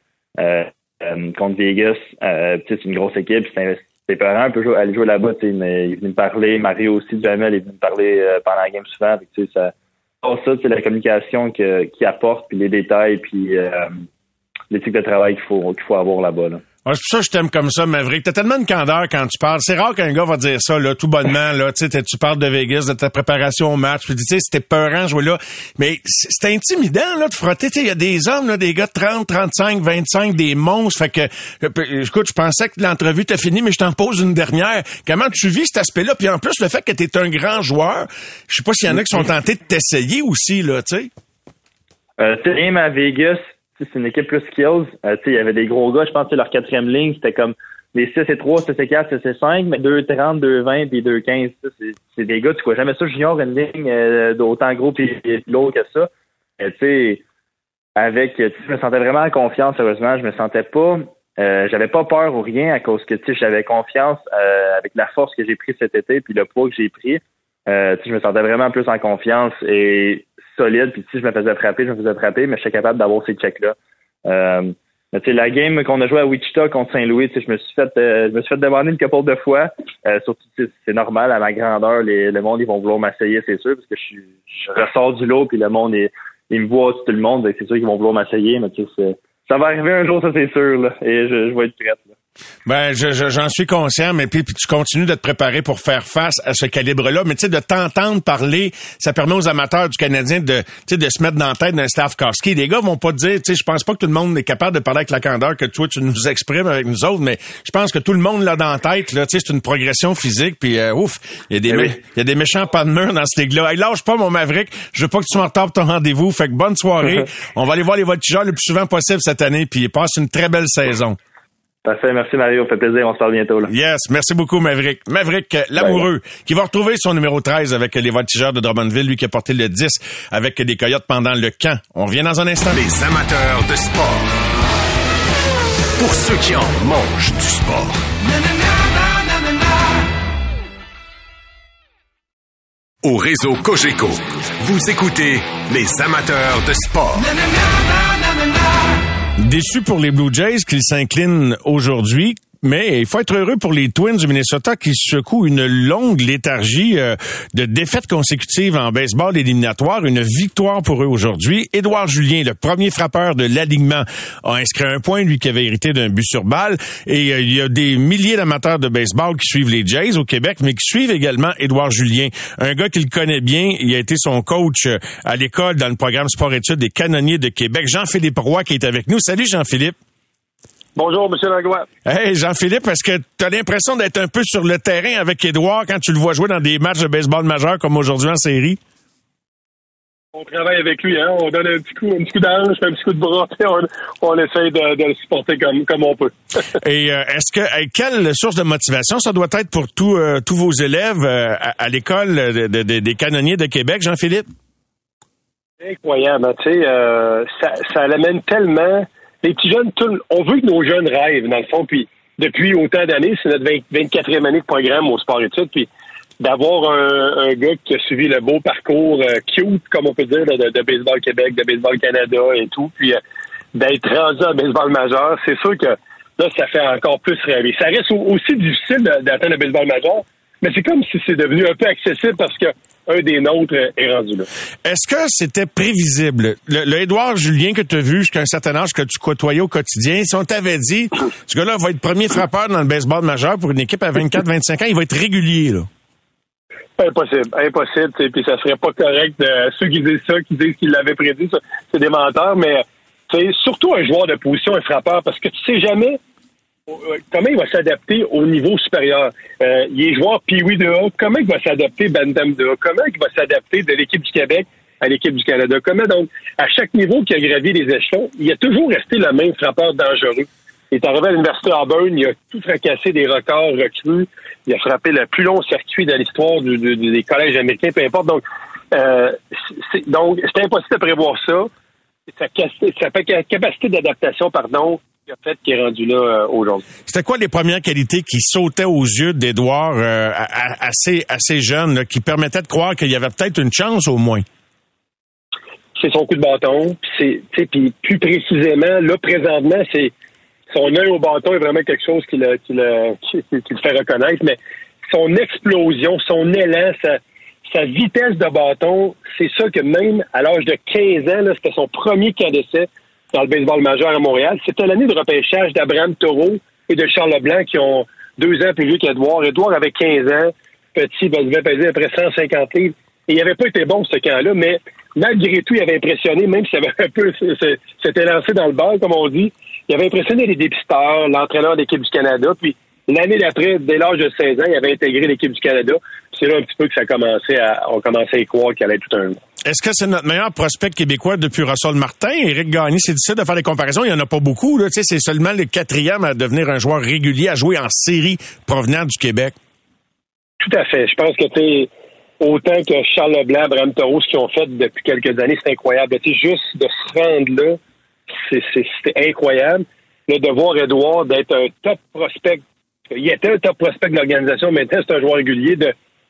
contre Vegas. C'est une grosse équipe. Ses parents peuvent aller jouer là-bas, mais il est venu me parler. Mario aussi, Jamel, il est venu me parler pendant la game souvent. Ça, c'est la communication qu'il apporte, puis les détails, puis l'éthique de travail qu'il faut avoir là-bas. Là. Ah, c'est pour ça que je t'aime comme ça, Maverick. T'as tellement de candeur quand tu parles. C'est rare qu'un gars va dire ça, là, tout bonnement, là. Tu sais, tu parles de Vegas, de ta préparation au match. Puis tu sais, c'était peurant jouer là. Mais c'est intimidant, là, de frotter. Tu sais, il y a des hommes, là, des gars de 30, 35, 25, des monstres. Fait que, écoute, je pensais que l'entrevue t'a fini, mais je t'en pose une dernière. Comment tu vis cet aspect-là? Puis en plus, le fait que t'es un grand joueur, je sais pas s'il y en a qui sont tentés de t'essayer aussi, là, tu sais. Même à Vegas, c'est une équipe plus skills. Il y avait des gros gars, je pense que leur quatrième ligne, c'était comme les 6-3, 6-4, 6-5, mais 2-30, 2-20 puis 2-15. C'est des gars, tu vois jamais ça junior, une ligne d'autant gros puis lourd que ça. Je me sentais vraiment en confiance, sérieusement. Je me sentais pas, j'avais pas peur ou rien à cause que, j'avais confiance avec la force que j'ai prise cet été puis le poids que j'ai pris. Je me sentais vraiment plus en confiance et solide, puis je me faisais frapper, mais je suis capable d'avoir ces checks-là. La game qu'on a joué à Wichita contre Saint-Louis, je me suis fait demander une couple de fois. Surtout, c'est normal, à ma grandeur, le monde, ils vont vouloir m'essayer, c'est sûr, parce que je ressors du lot, puis le monde, il me voit tout le monde, c'est sûr qu'ils vont vouloir m'essayer, mais ça va arriver un jour, ça c'est sûr, là, et je vais être prête, là. Ben, j'en suis conscient, mais puis tu continues de te préparer pour faire face à ce calibre-là. Mais tu sais, de t'entendre parler, ça permet aux amateurs du Canadien de se mettre dans la tête d'un staff Karski. Les gars vont pas te dire, tu sais, je pense pas que tout le monde est capable de parler avec la candeur que toi, tu nous exprimes avec nous autres, mais je pense que tout le monde l'a dans la tête, là. Tu sais, c'est une progression physique, puis il y a des méchants pas de mur dans ce ligue-là. Hey, lâche pas, mon Maverick. Je veux pas que tu sois en retard pour ton rendez-vous. Fait que bonne soirée. On va aller voir les Voltigeurs le plus souvent possible cette année, puis passe une très belle saison. Parfait, merci Mario, ça fait plaisir, on se parle bientôt, là. Yes, merci beaucoup Maverick. Maverick, l'amoureux, qui va retrouver son numéro 13 avec les Voltigeurs de Drummondville, lui qui a porté le 10 avec des Coyotes pendant le camp. On revient dans un instant. Les amateurs de sport. Pour ceux qui en mangent du sport. Au réseau Cogeco, vous écoutez les amateurs de sport. Déçu pour les Blue Jays qu'ils s'inclinent aujourd'hui, mais il faut être heureux pour les Twins du Minnesota qui secouent une longue léthargie de défaites consécutives en baseball éliminatoire. Une victoire pour eux aujourd'hui. Édouard Julien, le premier frappeur de l'alignement, a inscrit un point, lui qui avait hérité d'un but sur balle. Et il y a des milliers d'amateurs de baseball qui suivent les Jays au Québec, mais qui suivent également Édouard Julien. Un gars qu'il connaît bien, il a été son coach à l'école dans le programme sport-études des Canonniers de Québec. Jean-Philippe Roy qui est avec nous. Salut Jean-Philippe. Bonjour, M. Langlois. Hey, Jean-Philippe, est-ce que tu as l'impression d'être un peu sur le terrain avec Édouard quand tu le vois jouer dans des matchs de baseball majeurs comme aujourd'hui en série? On travaille avec lui, hein. On donne un petit coup d'ange, un petit coup de bras, et on essaye de le supporter comme on peut. Et quelle source de motivation ça doit être pour tous vos élèves à l'école des Canonniers de Québec, Jean-Philippe? Incroyable, tu sais, ça l'amène tellement. Les petits jeunes, on veut que nos jeunes rêvent, dans le fond, puis depuis autant d'années, c'est notre 24e année de programme au sport-études, puis d'avoir un gars qui a suivi le beau parcours cute, comme on peut dire, de Baseball Québec, de Baseball Canada et tout, puis d'être rendu à baseball majeur, c'est sûr que là, ça fait encore plus rêver. Ça reste aussi difficile d'atteindre le baseball majeur, mais c'est comme si c'est devenu un peu accessible parce que un des nôtres est rendu là. Est-ce que c'était prévisible? Le Édouard Julien que tu as vu jusqu'à un certain âge que tu côtoyais au quotidien, si on t'avait dit, ce gars-là va être premier frappeur dans le baseball majeur pour une équipe à 24-25 ans, il va être régulier, là. Impossible, puis ça serait pas correct de ceux qui disent ça, qui disent qu'ils l'avaient prédit, ça, c'est des menteurs, mais c'est surtout un joueur de position, un frappeur, parce que tu sais jamais comment il va s'adapter au niveau supérieur. Il est joueur Pee-wee de A, comment il va s'adapter Bantam de A, comment il va s'adapter de l'équipe du Québec à l'équipe du Canada, comment donc, à chaque niveau qu'il a gravi les échelons, il a toujours resté le même frappeur dangereux. Il est arrivé à l'Université Auburn, il a tout fracassé des records recrues, il a frappé le plus long circuit de l'histoire des collèges américains, peu importe. Donc, c'était impossible de prévoir ça. Sa capacité d'adaptation, qui a fait qu'il est rendu là aujourd'hui. C'était quoi les premières qualités qui sautaient aux yeux d'Édouard assez jeune, là, qui permettaient de croire qu'il y avait peut-être une chance au moins? C'est son coup de bâton. Puis plus précisément, là, présentement, c'est son œil au bâton est vraiment quelque chose qui le fait reconnaître, mais son explosion, son élan, sa vitesse de bâton, c'est ça que même à l'âge de 15 ans, là, c'était son premier cas d'essai dans le baseball majeur à Montréal. C'était l'année de repêchage d'Abraham Taureau et de Charles Leblanc qui ont 2 ans plus vieux qu'Edouard. Edouard avait 15 ans, petit, devait peser à peu près 150 livres. Et il n'avait pas été bon ce camp-là, mais malgré tout, il avait impressionné, même s'il avait un peu s'était lancé dans le bal, comme on dit. Il avait impressionné les dépisteurs, l'entraîneur de l'équipe du Canada, puis l'année d'après, dès l'âge de 16 ans, il avait intégré l'équipe du Canada. Puis c'est là un petit peu que on commençait à y croire qu'il allait être tout un jour. Est-ce que c'est notre meilleur prospect québécois depuis Russell Martin? Éric Gagné, c'est difficile de faire des comparaisons. Il n'y en a pas beaucoup, là. Tu sais, c'est seulement le 4e à devenir un joueur régulier, à jouer en série provenant du Québec. Tout à fait. Je pense que autant que Charles Leblanc, Bram Taureau, ce qu'ils ont fait depuis quelques années, c'est incroyable. Tu sais, juste de se rendre là, c'est incroyable. Le devoir, Edouard, d'être un top prospect. Il était un top prospect de l'organisation, maintenant c'est un joueur régulier,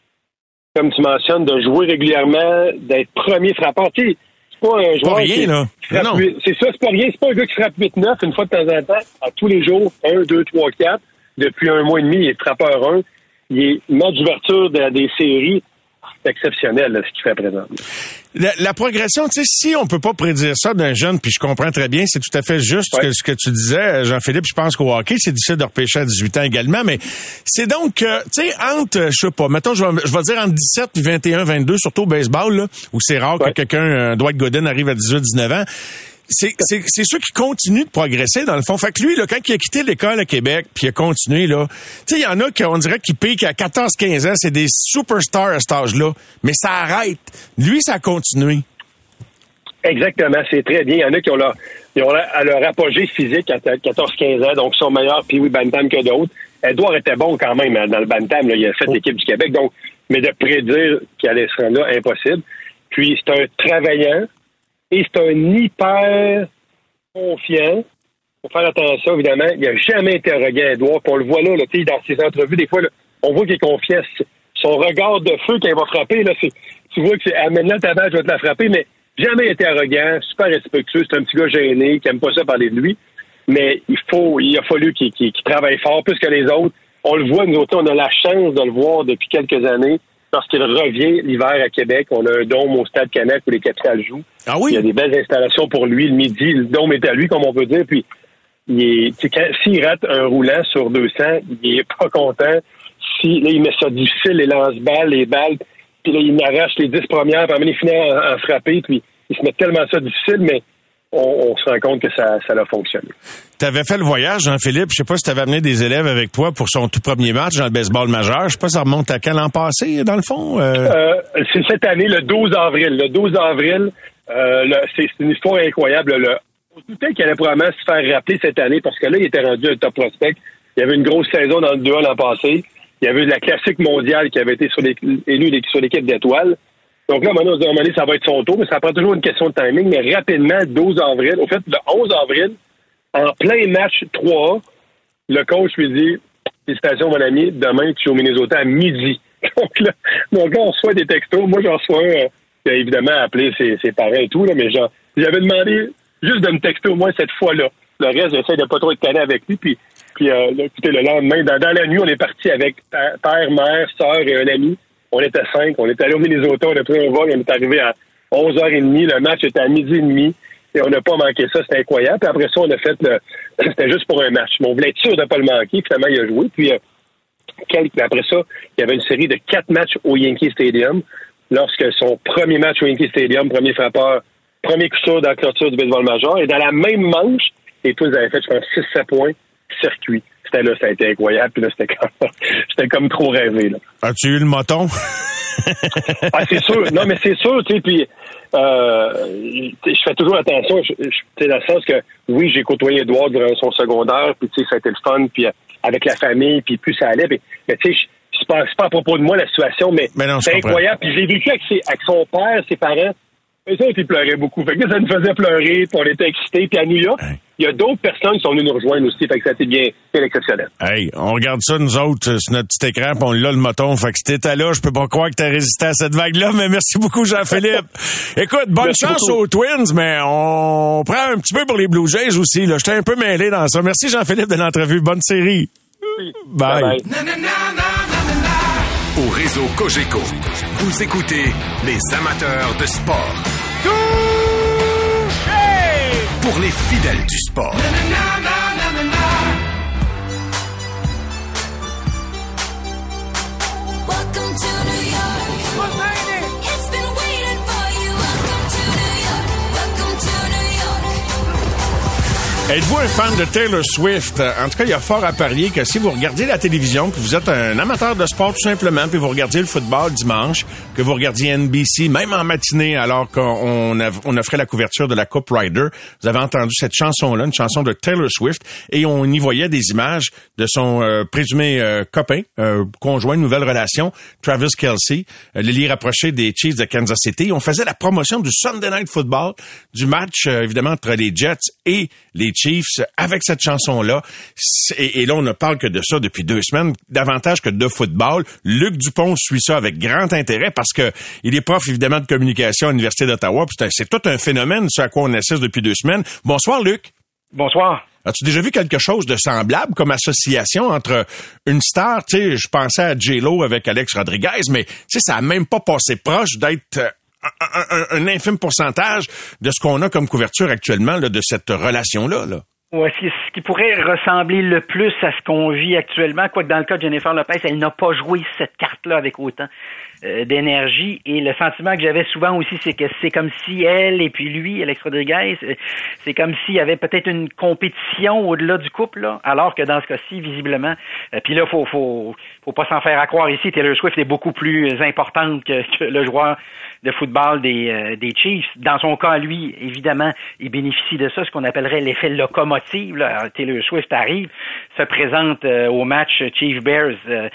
comme tu mentionnes, de jouer régulièrement, d'être premier frappeur. Tu sais, c'est pas un joueur rien, là. Non. C'est ça, c'est pas rien. C'est pas un gars qui frappe 8-9 une fois de temps en temps, à tous les jours, 1, 2, 3, 4. Depuis 1 mois et demi, il est frappeur 1. Il est match d'ouverture des séries. C'est exceptionnel, là, ce qu'il fait à présent. La progression, tu sais, si on peut pas prédire ça d'un jeune, puis je comprends très bien, c'est tout à fait juste ce que tu disais, Jean-Philippe. Je pense qu'au hockey, c'est difficile de repêcher à 18 ans également, mais c'est donc, tu sais, entre, je sais pas, mettons, je vais dire entre 17 puis 21, 22, surtout au baseball, là, où c'est rare que quelqu'un, Dwight Gooden, arrive à 18, 19 ans. C'est ceux qui continuent de progresser, dans le fond. Fait que lui, là, quand il a quitté l'école à Québec, puis il a continué, là, tu sais, il y en a qui, on dirait, qui piquent à 14, 15 ans, c'est des superstars à cet âge-là. Mais ça arrête. Lui, ça a continué. Exactement, c'est très bien. Il y en a qui ont à leur apogée physique à 14, 15 ans, donc sont meilleurs, puis oui, bantam que d'autres. Edouard était bon quand même dans le bantam, là. Il a fait l'équipe du Québec, donc, mais de prédire qu'il allait se rendre là, impossible. Puis, c'est un travaillant. Et c'est un hyper confiant. Faut faire attention, évidemment. Il n'a jamais été arrogant, Edouard. Puis on le voit là, dans ses entrevues, des fois, là, on voit qu'il est confiant. Son regard de feu quand il va frapper, là, tu vois que c'est maintenant ta balle, je vais te la frapper, mais jamais été arrogant, super respectueux. C'est un petit gars gêné, qui aime pas ça parler de lui. Mais il a fallu qu'il travaille fort plus que les autres. On le voit, nous autres, on a la chance de le voir depuis quelques années. Lorsqu'il revient l'hiver à Québec, on a un dôme au Stade Canac où les Capitals jouent. Ah oui? Il y a des belles installations pour lui. Le midi, le dôme est à lui, comme on peut dire. Puis, s'il rate un roulant sur 200, il est pas content. Là, il met ça difficile, les lance-balles, les balles. Puis là, il arrache les 10 premières, puis il finit en frapper. Puis, il se met tellement ça difficile, mais on se rend compte que ça a fonctionné. Tu avais fait le voyage, Jean-Philippe. Je sais pas si tu avais amené des élèves avec toi pour son tout premier match dans le baseball majeur. Je sais pas si ça remonte à quand l'an passé, dans le fond? C'est cette année, le 12 avril. Le 12 avril, c'est une histoire incroyable. Peut-être qu'il allait probablement se faire rappeler cette année parce que là, il était rendu un top prospect. Il y avait une grosse saison dans le 2A l'an passé. Il y avait eu la classique mondiale qui avait été élue sur l'équipe d'étoiles. Donc là, maintenant, on se dit, ça va être son tour, mais ça prend toujours une question de timing. Mais rapidement, 12 avril, au fait, le 11 avril, en plein match 3A, le coach lui dit, félicitations, mon ami, demain, tu es au Minnesota à midi. Donc là, on reçoit des textos. Moi, j'en reçois un, qui a évidemment appelé ses parents et tout, là, mais j'avais demandé juste de me texter au moins cette fois-là. Le reste, j'essaie de pas trop être tanné avec lui. Puis écoutez, le lendemain, dans la nuit, on est parti avec père, mère, sœur et un ami. On était 5, on est allé au Minnesota, on a pris un vol, on est arrivé à 11h30, le match était à 12h30, et on n'a pas manqué ça, c'était incroyable. Puis après ça, on a fait c'était juste pour un match. Mais on voulait être sûr de ne pas le manquer, finalement, il a joué. Puis après ça, il y avait une série de 4 matchs au Yankee Stadium. Lorsque son premier match au Yankee Stadium, premier frappeur, premier coup sûr dans la clôture du baseball major, et dans la même manche, les Twins avaient fait, je pense, 6-7 points, circuit. C'était là, ça a été incroyable. Puis là, c'était comme trop rêvé, là. As-tu eu le moton? C'est sûr. Non, mais c'est sûr, tu sais, puis je fais toujours attention, dans le sens que, oui, j'ai côtoyé Edouard durant son secondaire, puis tu sais, ça a été le fun, puis avec la famille, puis plus ça allait, mais tu sais, c'est pas à propos de moi, la situation, mais non, c'est incroyable. Puis j'ai vécu avec son père, ses parents, eux autres, ils pleuraient beaucoup. Fait que ça nous faisait pleurer, puis on était excités. Puis à New York, il y a d'autres personnes qui sont venues nous rejoindre aussi. Fait que ça a été bien exceptionnel. Hey, on regarde ça, nous autres, sur notre petit écran, puis on l'a le moton. Fait que si t'étais là, je peux pas croire que t'as résisté à cette vague-là, mais merci beaucoup, Jean-Philippe. Écoute, bonne chance aux Twins, mais on prend un petit peu pour les Blue Jays aussi, là. J'étais un peu mêlé dans ça. Merci, Jean-Philippe, de l'entrevue. Bonne série. Bye. Bye. Au réseau Cogeco, vous écoutez les amateurs de sport. Pour les fidèles du sport. Êtes-vous un fan de Taylor Swift? En tout cas, il y a fort à parier que si vous regardez la télévision, que vous êtes un amateur de sport tout simplement, puis vous regardiez le football dimanche, que vous regardiez NBC, même en matinée, alors qu'on offrait la couverture de la Coupe Ryder, vous avez entendu cette chanson-là, une chanson de Taylor Swift, et on y voyait des images de son présumé copain, conjoint, une nouvelle relation, Travis Kelce, l'ailier rapproché des Chiefs de Kansas City. On faisait la promotion du Sunday Night Football, du match, évidemment, entre les Jets et les Chiefs avec cette chanson-là. Et là, on ne parle que de ça depuis 2 semaines, davantage que de football. Luc Dupont suit ça avec grand intérêt parce que il est prof, évidemment, de communication à l'Université d'Ottawa. Puis c'est tout un phénomène, ce à quoi on assiste depuis 2 semaines. Bonsoir, Luc. Bonsoir. As-tu déjà vu quelque chose de semblable comme association entre une star, tu sais, je pensais à J-Lo avec Alex Rodriguez, mais tu sais, ça a même pas passé proche d'être un infime pourcentage de ce qu'on a comme couverture actuellement là, de cette relation-là. Là. Ouais, ce qui pourrait ressembler le plus à ce qu'on vit actuellement, quoique dans le cas de Jennifer Lopez, elle n'a pas joué cette carte-là avec autant d'énergie. Et le sentiment que j'avais souvent aussi, c'est que c'est comme si elle et puis lui, Alex Rodriguez, c'est comme s'il y avait peut-être une compétition au-delà du couple, là, alors que dans ce cas-ci, visiblement, puis là, faut pas s'en faire à croire ici, Taylor Swift est beaucoup plus importante que le joueur de football des Chiefs. Dans son cas, lui, évidemment, il bénéficie de ça, ce qu'on appellerait l'effet locomotive. Là. Taylor Swift arrive, se présente au match Chiefs-Bears,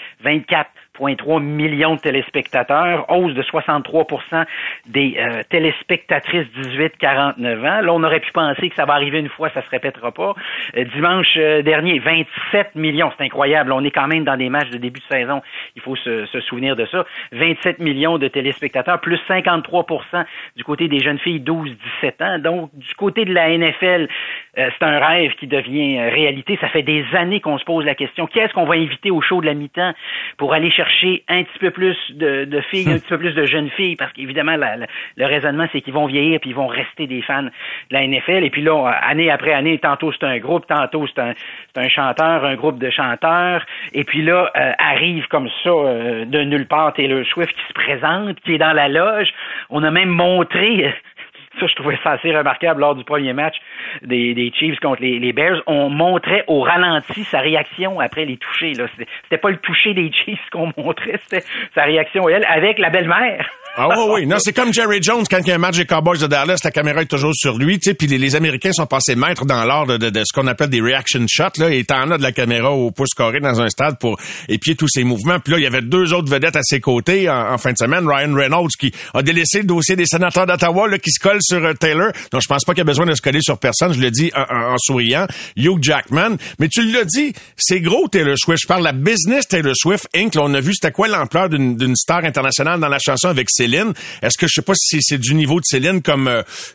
24,3 millions de téléspectateurs, hausse de 63% des téléspectatrices 18-49 ans. Là, on aurait pu penser que ça va arriver une fois, ça se répétera pas. Dimanche dernier, 27 millions, c'est incroyable. On est quand même dans des matchs de début de saison, il faut se souvenir de ça. 27 millions de téléspectateurs, plus 53% du côté des jeunes filles 12-17 ans. Donc, du côté de la NFL, c'est un rêve qui devient réalité. Ça fait des années qu'on se pose la question, qui est-ce qu'on va inviter au show de la mi-temps pour aller chercher un petit peu plus de filles, un petit peu plus de jeunes filles, parce qu'évidemment, le raisonnement, c'est qu'ils vont vieillir puis ils vont rester des fans de la NFL. Et puis là, année après année, tantôt c'est un groupe, tantôt c'est un chanteur, un groupe de chanteurs. Et puis là, arrive comme ça, de nulle part, Taylor Swift qui se présente, qui est dans la loge. On a même montré... Ça, je trouvais ça assez remarquable lors du premier match des Chiefs contre les Bears. On montrait au ralenti sa réaction après les touchés. Là. C'était pas le toucher des Chiefs qu'on montrait, c'était sa réaction, elle, avec la belle-mère. Ah oui. Non, c'est comme Jerry Jones, quand il y a un match des Cowboys de Dallas, la caméra est toujours sur lui, tu sais, puis les Américains sont passés maîtres dans l'art de ce qu'on appelle des reaction shots, là, et t'en as de la caméra au pouce carré dans un stade pour épier tous ses mouvements. Puis là, il y avait 2 autres vedettes à ses côtés en fin de semaine. Ryan Reynolds qui a délaissé le dossier des sénateurs d'Ottawa, là, qui se colle sur Taylor. Donc, je pense pas qu'il y a besoin de se coller sur personne. Je le dis en souriant. Hugh Jackman. Mais tu l'as dit, c'est gros, Taylor Swift. Je parle de la business Taylor Swift Inc. Là, on a vu c'était quoi l'ampleur d'une star internationale dans la chanson avec Céline. Est-ce que je sais pas si c'est du niveau de Céline comme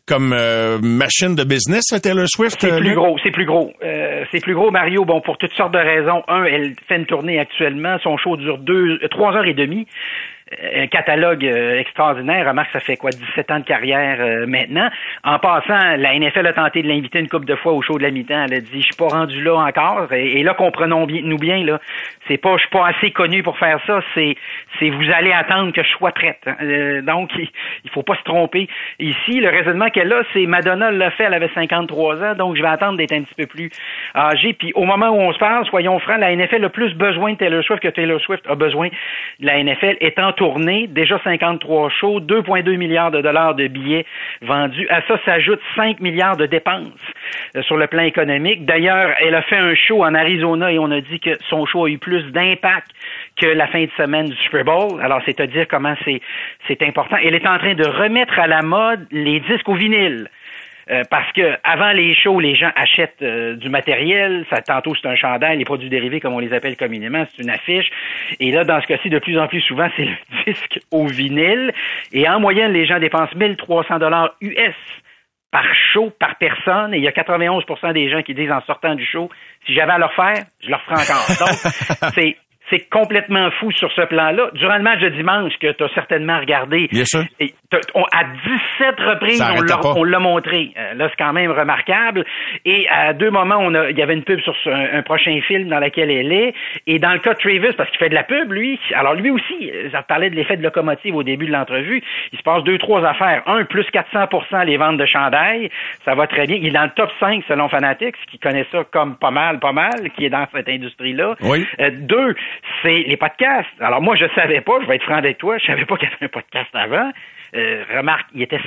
machine de business, Taylor Swift? C'est plus gros. C'est plus gros, Mario. Bon, pour toutes sortes de raisons. Elle fait une tournée actuellement. Son show dure 3 heures et demie. Un catalogue extraordinaire. Remarque, ça fait 17 ans de carrière maintenant. En passant, la NFL a tenté de l'inviter une couple de fois au show de la mi-temps. Elle a dit, je suis pas rendu là encore. Et là, comprenons-nous bien, là, je suis pas assez connu pour faire ça. C'est vous allez attendre que je sois prête. Donc, il faut pas se tromper. Ici, le raisonnement qu'elle a, c'est Madonna l'a fait, elle avait 53 ans, donc je vais attendre d'être un petit peu plus âgée. Puis au moment où on se parle, soyons francs, la NFL a plus besoin de Taylor Swift que Taylor Swift a besoin de la NFL, étant tournée, déjà 53 shows, 2,2 milliards de dollars de billets vendus. À ça s'ajoute 5 milliards de dépenses sur le plan économique. D'ailleurs, elle a fait un show en Arizona et on a dit que son show a eu plus d'impact que la fin de semaine du Super Bowl. Alors, c'est à dire comment c'est important. Elle est en train de remettre à la mode les disques au vinyle. Parce que avant les shows, les gens achètent du matériel. Ça, tantôt, c'est un chandail, les produits dérivés, comme on les appelle communément, c'est une affiche. Et là, dans ce cas-ci, de plus en plus souvent, c'est le disque au vinyle. Et en moyenne, les gens dépensent 1 300 $ US par show, par personne. Et il y a 91% des gens qui disent en sortant du show, si j'avais à leur faire, je leur ferais encore. Donc, c'est complètement fou sur ce plan-là. Durant le match de dimanche que tu as certainement regardé, bien sûr. À 17 reprises, on l'a montré. Là, c'est quand même remarquable. Et à 2 moments, il y avait une pub sur un prochain film dans lequel elle est. Et dans le cas de Travis, parce qu'il fait de la pub, lui, alors lui aussi, ça parlait de l'effet de locomotive au début de l'entrevue. Il se passe 2-3 affaires. Plus 400% les ventes de chandail. Ça va très bien. Il est dans le top 5 selon Fanatics, qui connaît ça comme pas mal, qui est dans cette industrie-là. Oui. 2, c'est les podcasts. Alors moi, je savais pas, je vais être franc avec toi, je savais pas qu'il y avait un podcast avant. Remarque, il était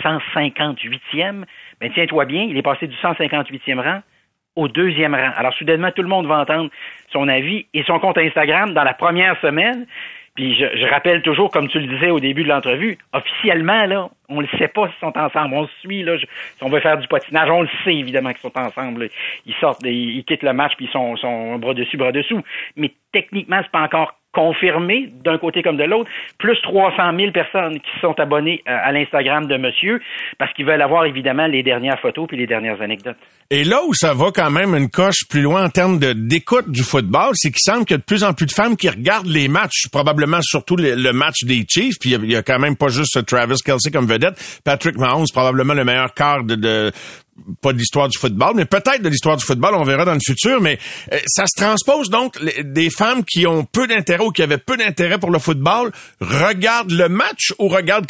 158e. Ben tiens-toi bien, il est passé du 158e rang au 2e rang. Alors soudainement, tout le monde va entendre son avis et son compte Instagram dans la première semaine. Puis je rappelle toujours, comme tu le disais au début de l'entrevue, officiellement, là, on le sait pas s'ils sont ensemble. On se suit, là. Si on veut faire du patinage, on le sait, évidemment, qu'ils sont ensemble. Là. Ils sortent, ils quittent le match, puis ils sont bras dessus, bras dessous. Mais techniquement, c'est pas encore confirmé d'un côté comme de l'autre, plus 300 000 personnes qui sont abonnées à l'Instagram de monsieur parce qu'ils veulent avoir évidemment les dernières photos puis les dernières anecdotes. Et là où ça va quand même une coche plus loin en termes d'écoute du football, c'est qu'il semble qu'il y a de plus en plus de femmes qui regardent les matchs, probablement surtout le match des Chiefs, puis il y a quand même pas juste Travis Kelce comme vedette, Patrick Mahomes, probablement le meilleur quart pas de l'histoire du football, mais peut-être de l'histoire du football, on verra dans le futur, mais ça se transpose donc des femmes qui ont peu d'intérêt ou qui avaient peu d'intérêt pour le football regardent le match ou regardent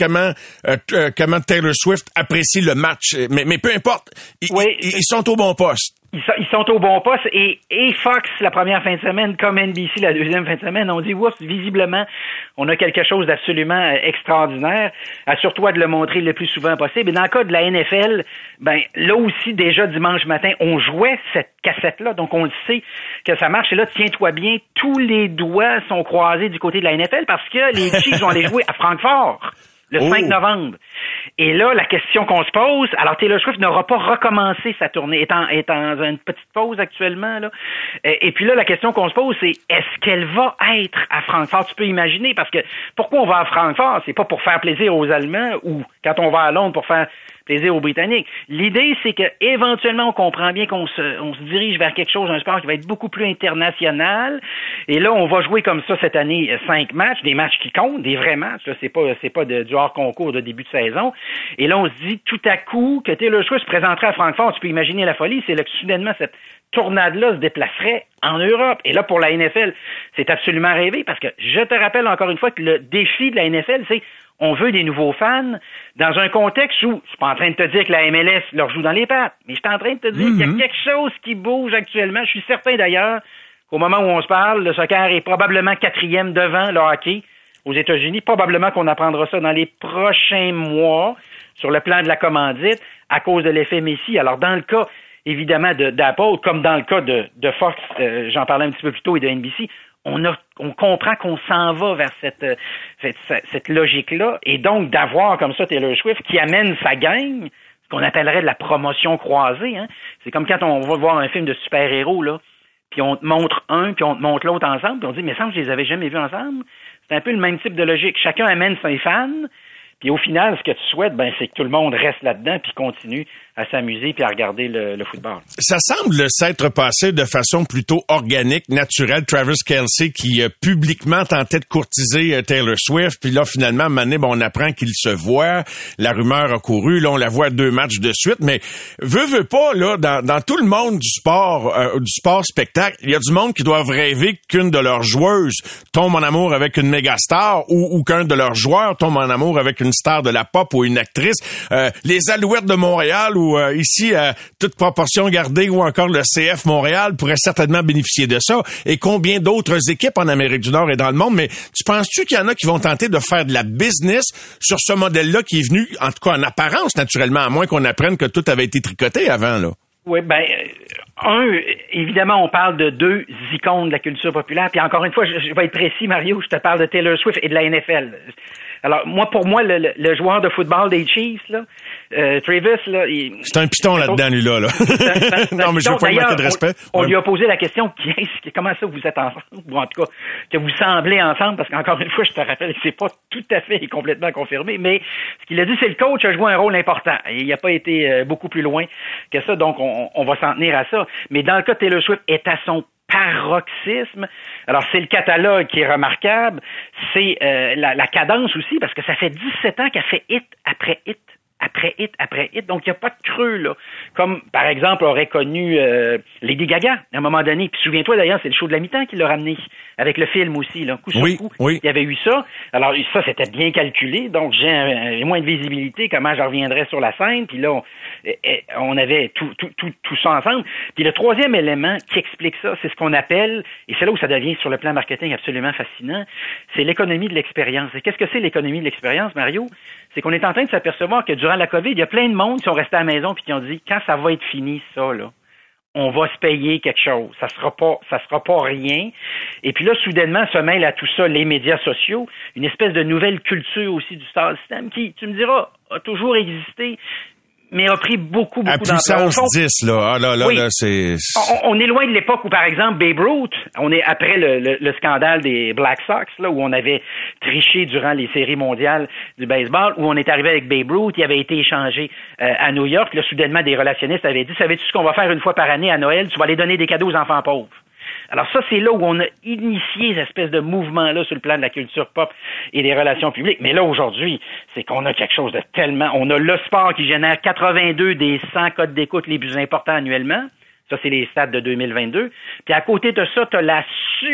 comment Taylor Swift apprécie le match, mais peu importe, ils sont au bon poste. Ils sont au bon poste et Fox la première fin de semaine comme NBC la deuxième fin de semaine on dit oups, visiblement on a quelque chose d'absolument extraordinaire. Assure-toi de le montrer le plus souvent possible. Et dans le cas de la NFL, ben là aussi déjà dimanche matin on jouait cette cassette-là, donc on le sait que ça marche. Et là, tiens-toi bien, tous les doigts sont croisés du côté de la NFL parce que les Chiefs vont aller jouer à Francfort le 5 novembre. Et là, la question qu'on se pose, alors Taylor Swift n'aura pas recommencé sa tournée, est en une petite pause actuellement, là. Et puis là, la question qu'on se pose, c'est est-ce qu'elle va être à Francfort? Tu peux imaginer, parce que pourquoi on va à Francfort? C'est pas pour faire plaisir aux Allemands ou quand on va à Londres pour faire plaisir aux Britanniques. L'idée, c'est que éventuellement, on comprend bien qu'on se dirige vers quelque chose, un sport qui va être beaucoup plus international. Et là, on va jouer comme ça cette année 5 matchs, des matchs qui comptent, des vrais matchs. Là, c'est pas du hors concours de début de saison. Et là, on se dit tout à coup que Taylor Swift se présenterait à Francfort. Tu peux imaginer la folie, c'est là que soudainement cette tournade-là se déplacerait en Europe. Et là, pour la NFL, c'est absolument rêvé parce que je te rappelle encore une fois que le défi de la NFL, c'est on veut des nouveaux fans dans un contexte où, je suis pas en train de te dire que la MLS leur joue dans les pattes, mais je suis en train de te dire qu'il y a quelque chose qui bouge actuellement. Je suis certain d'ailleurs qu'au moment où on se parle, le soccer est probablement 4e devant le hockey aux États-Unis. Probablement qu'on apprendra ça dans les prochains mois sur le plan de la commandite à cause de l'effet Messi. Alors, dans le cas, évidemment, d'Apple, comme dans le cas de Fox, j'en parlais un petit peu plus tôt, et de NBC, on comprend qu'on s'en va vers cette logique-là. Et donc, d'avoir comme ça Taylor Swift qui amène sa gang, ce qu'on appellerait de la promotion croisée, hein. C'est comme quand on va voir un film de super-héros, là, puis on te montre un, puis on te montre l'autre ensemble, puis on dit, mais ça, je les avais jamais vus ensemble. C'est un peu le même type de logique. Chacun amène ses fans, puis au final, ce que tu souhaites, c'est que tout le monde reste là-dedans puis continue à s'amuser puis à regarder le football. Ça semble s'être passé de façon plutôt organique, naturelle. Travis Kelce qui publiquement tentait de courtiser Taylor Swift, puis là finalement, à un moment donné, on apprend qu'il se voit. La rumeur a couru, là on la voit à 2 matchs de suite, mais veut pas là dans tout le monde du sport spectacle, il y a du monde qui doivent rêver qu'une de leurs joueuses tombe en amour avec une méga star ou qu'un de leurs joueurs tombe en amour avec une star de la pop ou une actrice. Les Alouettes de Montréal ou ici, toute proportion gardée, ou encore le CF Montréal pourraient certainement bénéficier de ça. Et combien d'autres équipes en Amérique du Nord et dans le monde. Mais tu penses-tu qu'il y en a qui vont tenter de faire de la business sur ce modèle-là qui est venu, en tout cas en apparence, naturellement, à moins qu'on apprenne que tout avait été tricoté avant, là? Oui, évidemment, on parle de 2 icônes de la culture populaire. Puis encore une fois, je vais être précis, Mario, je te parle de Taylor Swift et de la NFL. Alors, pour moi, le joueur de football des Chiefs, là, Travis, là, c'est un piton là-dedans, lui, là. Non, mais je veux pas manquer de respect. On lui a posé la question, comment ça vous êtes ensemble? Ou en tout cas, que vous semblez ensemble, parce qu'encore une fois, je te rappelle que c'est pas tout à fait et complètement confirmé, mais ce qu'il a dit, c'est le coach a joué un rôle important. Il n'a pas été beaucoup plus loin que ça, donc on va s'en tenir à ça. Mais dans le cas de Taylor Swift, est à son paroxysme. Alors, c'est le catalogue qui est remarquable, c'est la cadence aussi, parce que ça fait 17 ans qu'elle fait hit après hit, après hit, après hit, donc il n'y a pas de creux, là. Comme, par exemple, aurait connu Lady Gaga, à un moment donné. Puis souviens-toi, d'ailleurs, c'est le show de la mi-temps qui l'a ramené, avec le film aussi, là, coup sur coup. Oui. Il y avait eu ça. Alors, ça, c'était bien calculé, donc j'ai moins de visibilité, comment je reviendrais sur la scène, puis là, on avait tout ça ensemble. Puis le troisième élément qui explique ça, c'est ce qu'on appelle, et c'est là où ça devient, sur le plan marketing, absolument fascinant, c'est l'économie de l'expérience. Et qu'est-ce que c'est l'économie de l'expérience, Mario? C'est qu'on est en train de s'apercevoir que durant la COVID, il y a plein de monde qui sont restés à la maison puis qui ont dit, quand ça va être fini, ça, là, on va se payer quelque chose. Ça sera pas rien. Et puis là, soudainement, se mêle à tout ça les médias sociaux, une espèce de nouvelle culture aussi du star system qui, tu me diras, a toujours existé, mais a pris beaucoup d'ampleur. À puissance 10, là. Ah, là, oui. Là, c'est... On est loin de l'époque où, par exemple, Babe Ruth, on est après le scandale des Black Sox, là, où on avait triché durant les séries mondiales du baseball, où on est arrivé avec Babe Ruth, il avait été échangé à New York. Là, soudainement, des relationnistes avaient dit, savais-tu ce qu'on va faire une fois par année à Noël? Tu vas aller donner des cadeaux aux enfants pauvres. Alors ça, c'est là où on a initié cette espèce de mouvement-là sur le plan de la culture pop et des relations publiques. Mais là, aujourd'hui, c'est qu'on a quelque chose de tellement... On a le sport qui génère 82 des 100 codes d'écoute les plus importants annuellement. Ça, c'est les stats de 2022. Puis à côté de ça, t'as la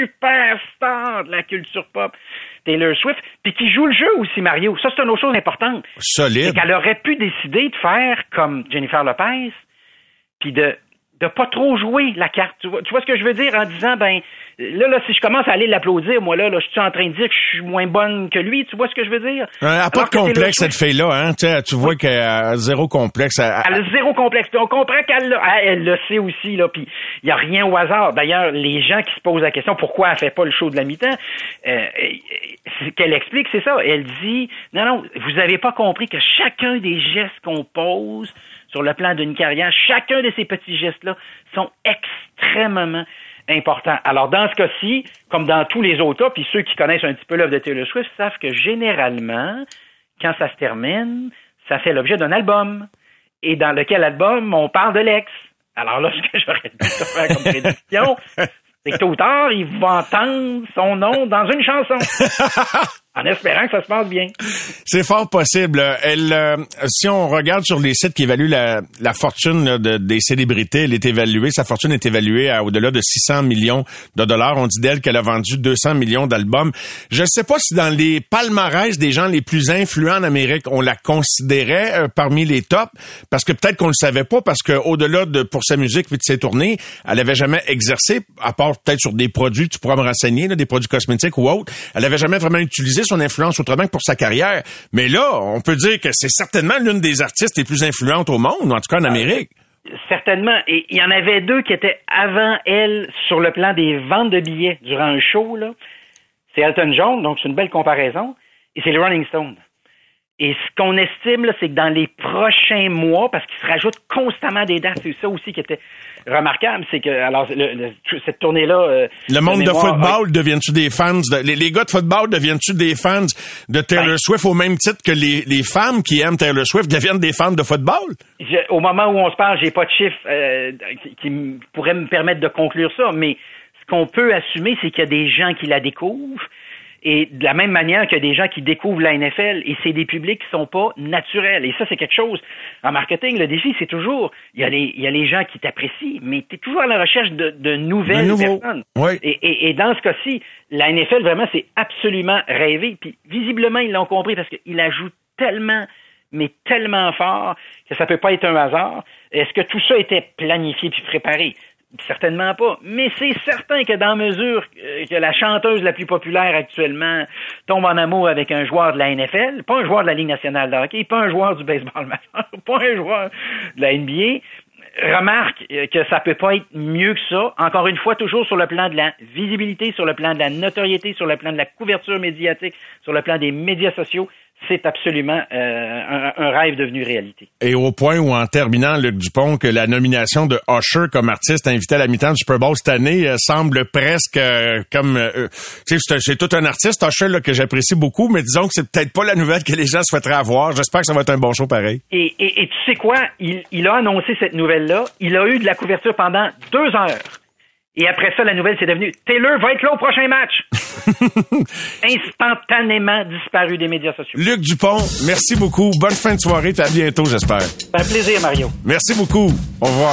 superstar de la culture pop, Taylor Swift, puis qui joue le jeu aussi, Mario. Ça, c'est une autre chose importante. Solide. C'est qu'elle aurait pu décider de faire comme Jennifer Lopez, puis de pas trop jouer la carte. Tu vois ce que je veux dire en disant, ben, là, si je commence à aller l'applaudir, moi, là, je suis en train de dire que je suis moins bonne que lui. Tu vois ce que je veux dire? Elle n'a pas de complexe, cette fille-là, hein? Tu vois qu'elle a zéro complexe. Elle a zéro complexe. Puis on comprend elle le sait aussi, là. Puis il n'y a rien au hasard. D'ailleurs, les gens qui se posent la question, pourquoi elle fait pas le show de la mi-temps, ce qu'elle explique, c'est ça. Elle dit, non, vous n'avez pas compris que chacun des gestes qu'on pose sur le plan d'une carrière, chacun de ces petits gestes-là sont extrêmement importants. Alors, dans ce cas-ci, comme dans tous les autres cas, puis ceux qui connaissent un petit peu l'œuvre de Taylor Swift savent que généralement, quand ça se termine, ça fait l'objet d'un album. Et dans lequel album, on parle de l'ex. Alors là, ce que j'aurais dû faire comme prédiction, c'est que tôt ou tard, il va entendre son nom dans une chanson. En espérant que ça se passe bien. C'est fort possible. Si on regarde sur les sites qui évaluent la fortune là, des célébrités, sa fortune est évaluée à au-delà de 600 millions de dollars. On dit d'elle qu'elle a vendu 200 millions d'albums. Je ne sais pas si dans les palmarès des gens les plus influents en Amérique, on la considérait parmi les tops, parce que peut-être qu'on le savait pas, parce que au-delà de pour sa musique puis de ses tournées, elle avait jamais exercé, à part peut-être sur des produits, tu pourras me renseigner, là, des produits cosmétiques ou autres, elle avait jamais vraiment utilisé son influence autrement que pour sa carrière. Mais là, on peut dire que c'est certainement l'une des artistes les plus influentes au monde, en tout cas en Amérique. Certainement. Et il y en avait deux qui étaient avant elle sur le plan des ventes de billets durant un show, là. C'est Elton John, donc c'est une belle comparaison, et c'est les Rolling Stones. Et ce qu'on estime, là, c'est que dans les prochains mois, parce qu'il se rajoute constamment des dates, c'est ça aussi qui était remarquable, c'est que, alors, cette tournée-là... le monde de football, deviens-tu des fans? Les gars de football, deviennent-tu des fans de Taylor Swift au même titre que les femmes qui aiment Taylor Swift deviennent des fans de football? Au moment où on se parle, j'ai pas de chiffres qui pourraient me permettre de conclure ça, mais ce qu'on peut assumer, c'est qu'il y a des gens qui la découvrent. Et de la même manière qu'il y a des gens qui découvrent la NFL, et c'est des publics qui sont pas naturels. Et ça, c'est quelque chose. En marketing, le défi, c'est toujours, il y a les gens qui t'apprécient, mais tu es toujours à la recherche de nouvelles personnes. Oui. Et dans ce cas-ci, la NFL, vraiment, c'est absolument rêvé. Puis visiblement, ils l'ont compris parce qu'ils la jouent tellement, mais tellement fort que ça peut pas être un hasard. Est-ce que tout ça était planifié puis préparé? Certainement pas. Mais c'est certain que dans mesure que la chanteuse la plus populaire actuellement tombe en amour avec un joueur de la NFL, pas un joueur de la Ligue nationale de hockey, pas un joueur du baseball majeur, pas un joueur de la NBA, remarque que ça peut pas être mieux que ça. Encore une fois, toujours sur le plan de la visibilité, sur le plan de la notoriété, sur le plan de la couverture médiatique, sur le plan des médias sociaux. C'est absolument un rêve devenu réalité. Et au point où, en terminant, Luc Dupont, que la nomination de Usher comme artiste invité à la mi-temps du Super Bowl cette année semble presque comme... c'est tout un artiste, Usher, là, que j'apprécie beaucoup, mais disons que c'est peut-être pas la nouvelle que les gens souhaiteraient avoir. J'espère que ça va être un bon show pareil. Et tu sais quoi? Il a annoncé cette nouvelle-là. Il a eu de la couverture pendant 2 heures. Et après ça, la nouvelle, c'est devenu Taylor va être là au prochain match. Instantanément disparu des médias sociaux. Luc Dupont, merci beaucoup. Bonne fin de soirée. À bientôt, j'espère. C'est un plaisir, Mario. Merci beaucoup. Au revoir.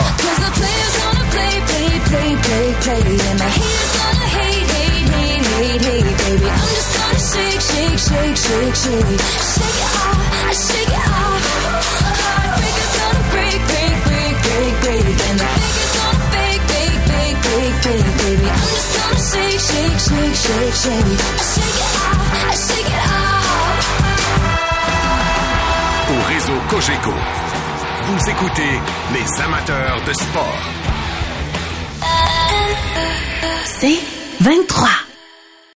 Au réseau Cogeco, vous écoutez les amateurs de sport. C'est 23.